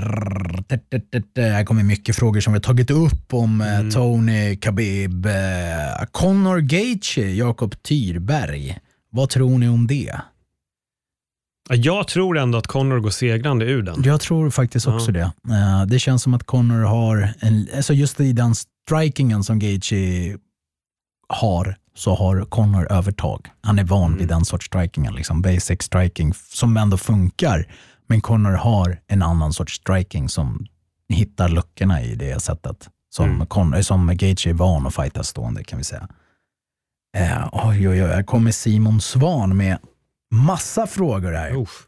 Här kommer mycket frågor som vi har tagit upp om eh, Mm. Tony, Khabib, eh, Conor Gaethje, Jakob Tyrberg. Vad tror ni om det? Ja, jag tror ändå att Conor går segrande ur den. Jag tror faktiskt också Ja. det. Eh, det känns som att Conor har, en, alltså just i den strikingen som Gaethje har, så har Conor övertag. Han är van Mm. vid den sorts strikingen, liksom basic striking som ändå funkar. Men Conor har en annan sorts striking som hittar luckorna i det sättet. Som, Mm. Conor, som Gaethje är van att fighta stående, kan vi säga. Eh, oj, oj, oj, här kommer Simon Svan med massa frågor här. Uff.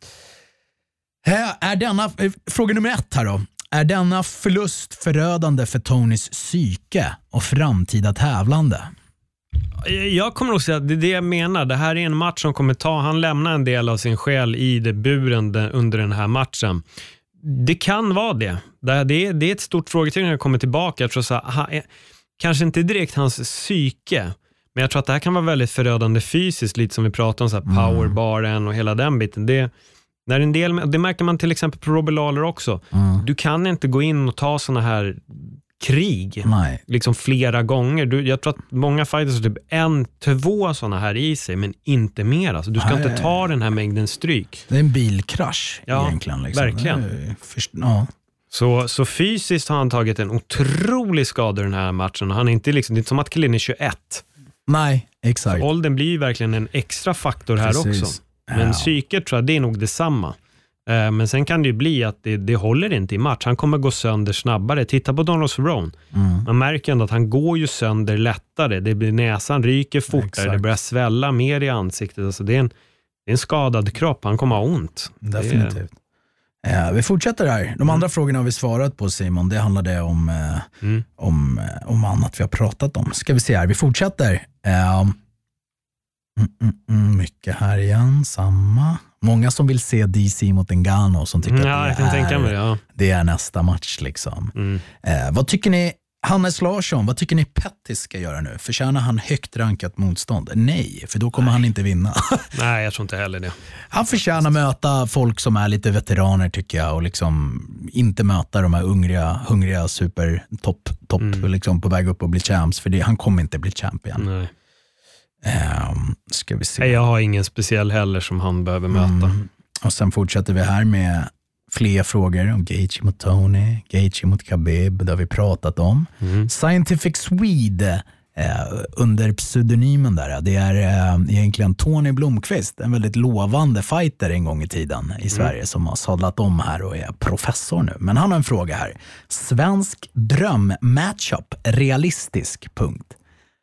Här är denna, eh, fråga nummer ett här då. Är denna förlust förödande för Tonys psyke och framtida tävlande? Jag kommer nog säga att det är det jag menar. Det här är en match som kommer ta, han lämnar en del av sin själ i det buren de- under den här matchen. Det kan vara det. Det är, det är, det är ett stort frågetecken när jag kommer tillbaka. Jag tror så här, han är, kanske inte direkt hans psyke, men jag tror att det här kan vara väldigt förödande fysiskt, lite som vi pratade om, så här powerbaren och hela den biten. Det, när en del, det märker man till exempel på Robbie Lawler också. Mm. Du kan inte gå in och ta såna här krig. Nej. Liksom flera gånger. Du, jag tror att många fighters har typ en, två sådana här i sig, men inte mer. Alltså, du ska Nej. inte ta den här mängden stryk. Det är en bilkrasch Ja, egentligen. Liksom. verkligen. Är, först, ja. Så, så fysiskt har han tagit en otrolig skada i den här matchen. Och han är inte liksom, det är inte som att Killin är tjugoett. Nej, exakt. Så åldern blir ju verkligen en extra faktor här Precis. också. Men Ja. psyket tror jag, det är nog detsamma. Eh, men sen kan det ju bli att det, det håller inte i match. Han kommer gå sönder snabbare. Titta på Donald Cerrone. Mm. Man märker ändå att han går ju sönder lättare. Det blir, näsan ryker fortare. Exakt. Det börjar svälla mer i ansiktet. Alltså det, är en, det är en skadad kropp. Han kommer ha ont. Definitivt. Eh, vi fortsätter här. De Mm. andra frågorna har vi svarat på, Simon. Det handlade om, eh, Mm. om, eh, om annat vi har pratat om. Ska vi se här. Vi fortsätter. Eh, mm, mm, mm, mycket här igen. Samma. Många som vill se D C mot Ngannou som tycker Mm, ja, att jag det kan tänka mig är, det, ja. det är nästa match. Liksom. Mm. Eh, vad tycker ni, Hannes Larsson, vad tycker ni Pettis ska göra nu? Förtjänar han högt rankat motstånd? Nej, för då kommer Nej. han inte vinna. Nej, jag tror inte heller det. Han förtjänar möta folk som är lite veteraner tycker jag och liksom inte möta de här hungriga, hungriga super topp top, Mm. liksom på väg upp och bli champs, för det, han kommer inte bli champ igen. Nej. Um, ska vi se. Nej, jag har ingen speciell heller som han behöver möta. Mm. Och sen fortsätter vi här med fler frågor om Gaethje mot Tony, Gaethje mot Khabib, det har vi pratat om. Mm. Scientific Swede eh, under pseudonymen där, det är eh, egentligen Tony Blomqvist, en väldigt lovande fighter en gång i tiden i Sverige mm. som har sadlat om här och är professor nu. Men han har en fråga här. Svensk dröm-matchup, realistisk, punkt.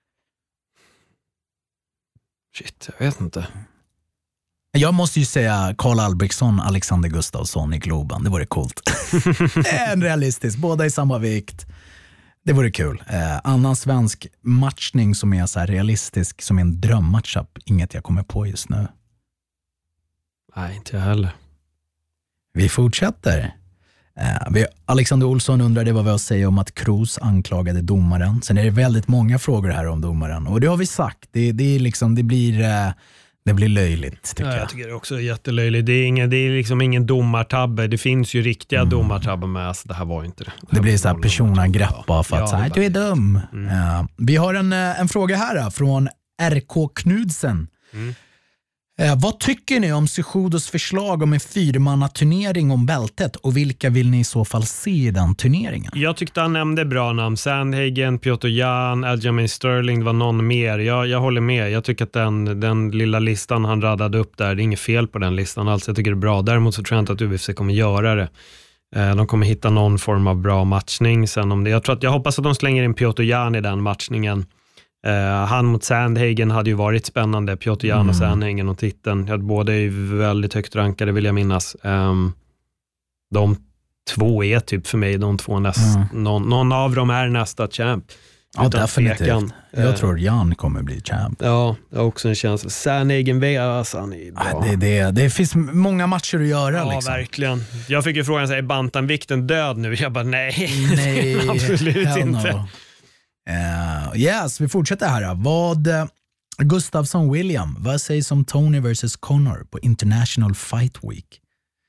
Shit, jag vet inte. Jag måste ju säga Karl Albrektsson, Alexander Gustafsson i Globen. Det vore coolt. En realistisk, båda i samma vikt. Det vore kul. Eh, annan svensk matchning som är så här realistisk, som är en drömmatchup. Inget jag kommer på just nu. Nej, inte jag heller. Vi fortsätter. Eh, vi, Alexander Olsson undrade vad vi har att säga om att Kroos anklagade domaren. Sen är det väldigt många frågor här om domaren. Och det har vi sagt. Det, det, är liksom, det blir... Eh, Det blir löjligt, tycker ja, jag. jag tycker det också är jättelöjligt. Det är, ingen, det är liksom ingen domartabbe. Det finns ju riktiga mm. domartabbar med. Alltså, det här var inte det. Det, det blir så här personangrepp bara för att ja, så här, du är dum. Mm. Uh, vi har en, en fråga här från R K Knudsen. Mm. Uh, vad tycker ni om Cejudos förslag om en fyrmannaturnering om bältet och vilka vill ni i så fall se i den turneringen? Jag tyckte han nämnde bra namn. Sandhagen, Piotr Jan, Aljamain Sterling, det var någon mer. Jag, jag håller med. Jag tycker att den, den lilla listan han radade upp där, det är inget fel på den listan. Alltså jag tycker det är bra. Däremot så tror jag inte att U F C kommer göra det. Eh, de kommer hitta någon form av bra matchning. Sen om det, jag, tror att, jag hoppas att de slänger in Piotr Jan i den matchningen. Uh, han mot Sandhagen hade ju varit spännande. Piotr Jan mm. och Sandhagen och titeln. Ja, båda är ju väldigt högt rankade, vill jag minnas. Um, de två är typ för mig de två nästa. Mm. Någon, någon av dem är nästa champ. Ja, definitivt. Tvekan. Jag tror Jan kommer bli champ. Ja, det är också en känsla. Sandhagen, alltså, han är bra. Ja, det, det, det finns många matcher att göra. Ja, liksom. verkligen. Jag fick ju frågan, är bantamvikten död nu? Jag bara, nej. Nej, absolut inte. No. Uh, yes, vi fortsätter här. Vad uh, Gustafsson William, vad sägs om Tony versus Conor på International Fight Week?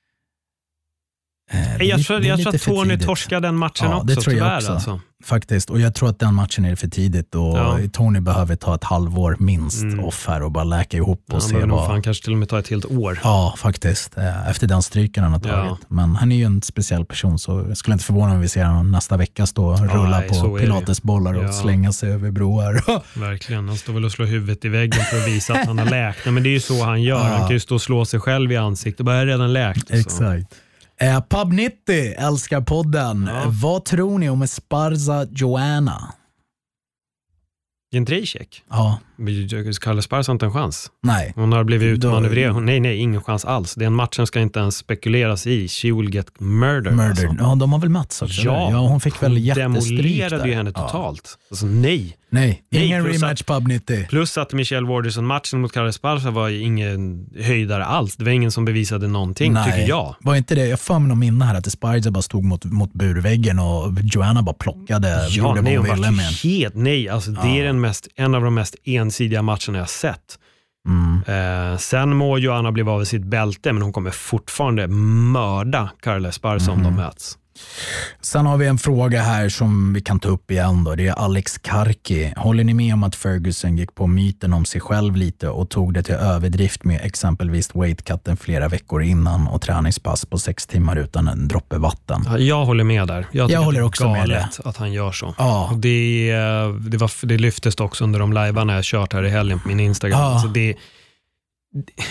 Uh, jag tror, jag tror att Tony tidigt. torskade den matchen ja, också, det tror jag tyvärr, också. Alltså. Faktiskt, och jag tror att den matchen är för tidigt och ja. Tony behöver ta ett halvår minst mm. off här och bara läka ihop och ja, se men vad... Han kanske till och med tar ett helt år. Ja, faktiskt. Efter den stryken han har tagit. Ja. Men han är ju en speciell person, så jag skulle inte förvåna om vi ser honom nästa vecka stå och ja, rulla nej, på pilatesbollar och ja. slänga sig över broar. Verkligen, han står väl och slår huvudet i väggen för att visa att han har läkt. Men det är ju så han gör. Ja. Han kan ju stå och slå sig själv i ansiktet. Bara är redan läkt. Exakt. Eh, Pub nittio älskar podden. Ja. Vad tror ni om Esparza Joanna? Jędrzejczyk? Ja. Kalle Esparza har inte en chans. Nej. Hon har blivit utmanövrerad. Nej, nej, ingen chans alls. Den matchen ska inte ens spekuleras i. She will get murdered. Murdered. Alltså. Ja, de har väl mötts också. Ja, ja hon fick väl jättestryk demolerade där. ju henne totalt. Ja. Alltså nej. Nej, ingen nej, rematch att, Pub nittio. Plus att Michelle Waterson-matchen mot Kalle Esparza var ingen höjdare alls. Det var ingen som bevisade någonting, nej. tycker jag. Var inte det? Jag får mig någon minne här att Esparza bara stod mot, mot burväggen och Joanna bara plockade. Ja, nej, hon var helt nej. Alltså, ja. Det är den mest, en av de mest ensidiga matcherna jag sett. Mm. Eh, sen må Joanna bli av sitt bälte, men hon kommer fortfarande mörda Kalle Esparza mm. om de möts. Sen har vi en fråga här som vi kan ta upp igen då. Det är Alex Karki. Håller ni med om att Ferguson gick på myten om sig själv lite och tog det till överdrift med exempelvis weightcutten flera veckor innan och träningspass på sex timmar utan en droppe vatten? Ja, jag håller med där. Jag, jag håller också med det. Att han gör så. Ja. Det, det, var, det lyftes också under de livearna jag kört här i helgen på min Instagram. Ja. Alltså det, det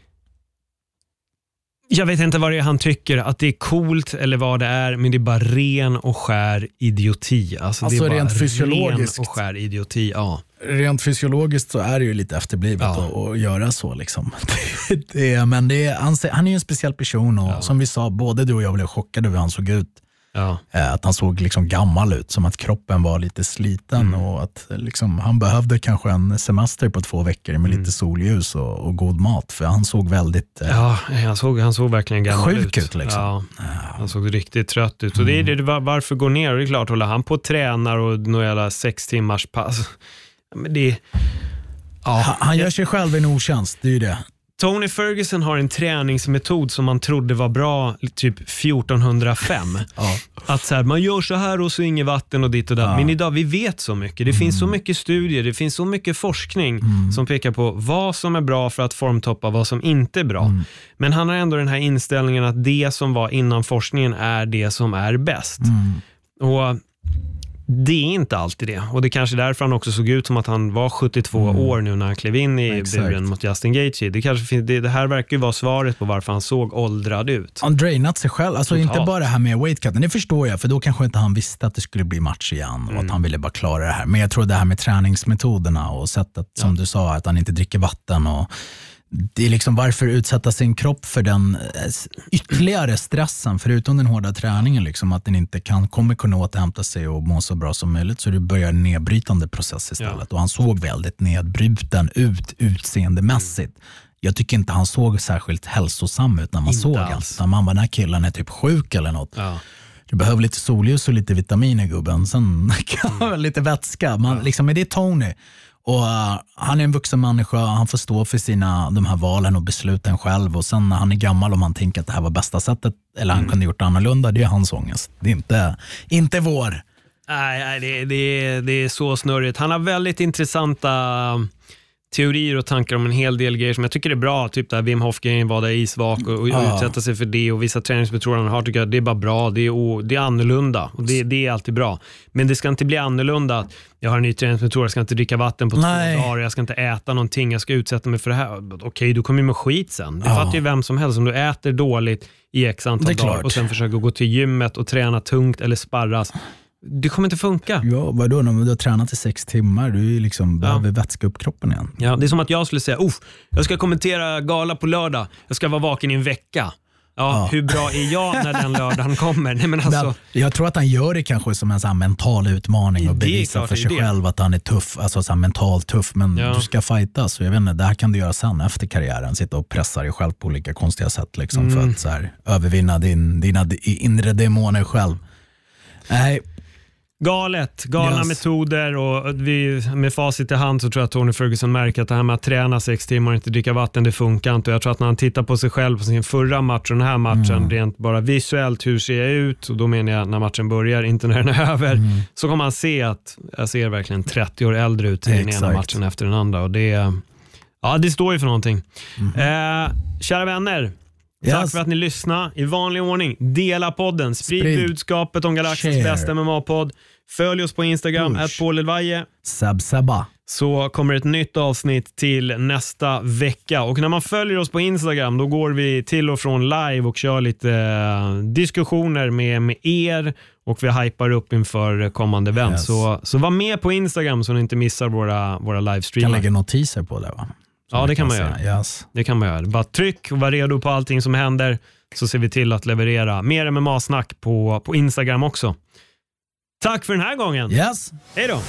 Jag vet inte vad det är han tycker, att det är coolt eller vad det är, men det är bara ren och skär idioti. Alltså, alltså det är bara rent fysiologiskt. Ren och skär idioti, ja. Rent fysiologiskt så är det ju lite efterblivet ja. att, att göra så liksom. det är, men det är, han, han är ju en speciell person och ja. som vi sa, både du och jag blev chockade över hur han såg ut. Ja. Att han såg liksom gammal ut, som att kroppen var lite sliten mm. och att liksom, han behövde kanske en semester på två veckor med mm. lite solljus och, och god mat, för han såg väldigt eh, ja, han såg, han såg verkligen gammal sjuk ut. ut liksom. Ja, han såg riktigt trött ut. Och det är det, varför gå ner? Och det är klart, håller han på och tränar och några jävla sex timmars pass. Men det, ja. han, han gör sig själv en otjänst, det är ju det. Tony Ferguson har en träningsmetod som man trodde var bra typ fjortonhundrafem. Ja. Att så här, man gör så här och så inget vatten och dit och där. Ja. Men idag, vi vet så mycket. Det mm. finns så mycket studier, det finns så mycket forskning mm. som pekar på vad som är bra för att formtoppa, vad som inte är bra. Mm. Men han har ändå den här inställningen att det som var innan forskningen är det som är bäst. Mm. Och det är inte alltid det. Och det är kanske därför han också såg ut som att han var sjuttiotvå mm. år nu när han klev in i Exakt. buren mot Justin Gaethje. Det, kanske finns, det, det här verkar ju vara svaret på varför han såg åldrad ut. Han drainat sig själv. Alltså Totalt. Inte bara det här med weightcutten. Det förstår jag, för då kanske inte han visste att det skulle bli match igen och mm. att han ville bara klara det här. Men jag tror det här med träningsmetoderna och sättet som ja. du sa, att han inte dricker vatten och det är liksom varför utsätta sin kropp för den ytterligare stressen förutom den hårda träningen, liksom att den inte kan, kommer kunna återhämta sig och må så bra som möjligt, så det börjar en nedbrytande process istället. Ja. Och han såg väldigt nedbruten ut utseendemässigt. Mm. Jag tycker inte han såg särskilt hälsosam ut när man inte såg alls. När man var, den här killen är typ sjuk eller något. Ja. Du behöver lite solljus och lite vitaminer, gubben. Sen kan mm. lite vätska. Man, ja. liksom, är det Tony? Och uh, han är en vuxen människa, han får stå för sina, de här valen och besluten själv, och sen när han är gammal, om han tänker att det här var bästa sättet eller han mm. kunde gjort annorlunda, det är hans ångest. Det är inte, inte vår. Nej, nej det, det, det är så snurrigt. Han har väldigt intressanta teorier och tankar om en hel del grejer som jag tycker är bra, typ där Wim Hof-grejen, vara där isvak och, och ja. utsätta sig för det, och vissa träningsmetoder han har tycker jag det är bara bra, det är, o, det är annorlunda och det, det är alltid bra, men det ska inte bli annorlunda. Jag har en ny träningsmetod, jag ska inte dricka vatten på Nej. två dagar, jag ska inte äta någonting, jag ska utsätta mig för det här. Okej, okay, du kommer ju med skit sen. Det ja. fattar ju vem som helst om du äter dåligt i x antal dagar och sen försöker gå till gymmet och träna tungt eller sparras. Det kommer inte funka. Ja, vadå? När du har tränat i sex timmar, du liksom ja. behöver vätska upp kroppen igen. Ja, det är som att jag skulle säga, oh, jag ska kommentera gala på lördag. Jag ska vara vaken i en vecka. Ja, ja. Hur bra är jag när den lördagen kommer? Nej, men alltså... men jag tror att han gör det kanske som en sån här mental utmaning och bevisa för sig det. själv att han är tuff, alltså så här mentalt tuff. Men ja. du ska fighta, så jag vet inte, det här kan du göra sen efter karriären. Sitta och pressa dig själv på olika konstiga sätt liksom, mm. för att så här, övervinna din, dina inre demoner själv. Nej. Galet, galna yes. metoder, och vi, med facit i hand så tror jag att Tony Ferguson märker att det här med att träna sex timmar och inte dricka vatten, det funkar inte. Och jag tror att när han tittar på sig själv på sin förra match och den här matchen, mm. rent bara visuellt, hur ser jag ut? Och då menar jag när matchen börjar, inte när den är över, mm. så kommer han se att jag ser verkligen trettio år äldre ut i den ena matchen efter den andra. Och det, ja, det står ju för någonting. Mm. Eh, kära vänner, Yes. tack för att ni lyssnar. I vanlig ordning, dela podden, sprid, sprid. budskapet om Galaxens bästa M M A-podd. Följ oss på Instagram, at Paul Elvaje. Sabsaba. Så kommer ett nytt avsnitt till nästa vecka. Och när man följer oss på Instagram, då går vi till och från live och kör lite uh, diskussioner med, med er. Och vi hypar upp inför kommande event. Yes. Så, så var med på Instagram så ni inte missar våra, våra livestreamar. Kan lägga notiser på det, va? Ja, det kan man göra. Yes. Det kan man göra. Bara tryck och var redo på allting som händer, så ser vi till att leverera mer M M A-snack på, på Instagram också. Tack för den här gången. Yes. Hej då.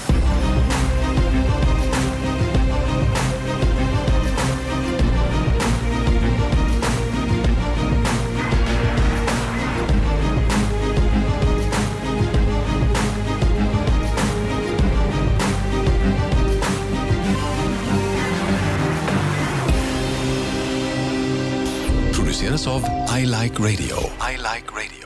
Produceras av I Like Radio. I Like Radio.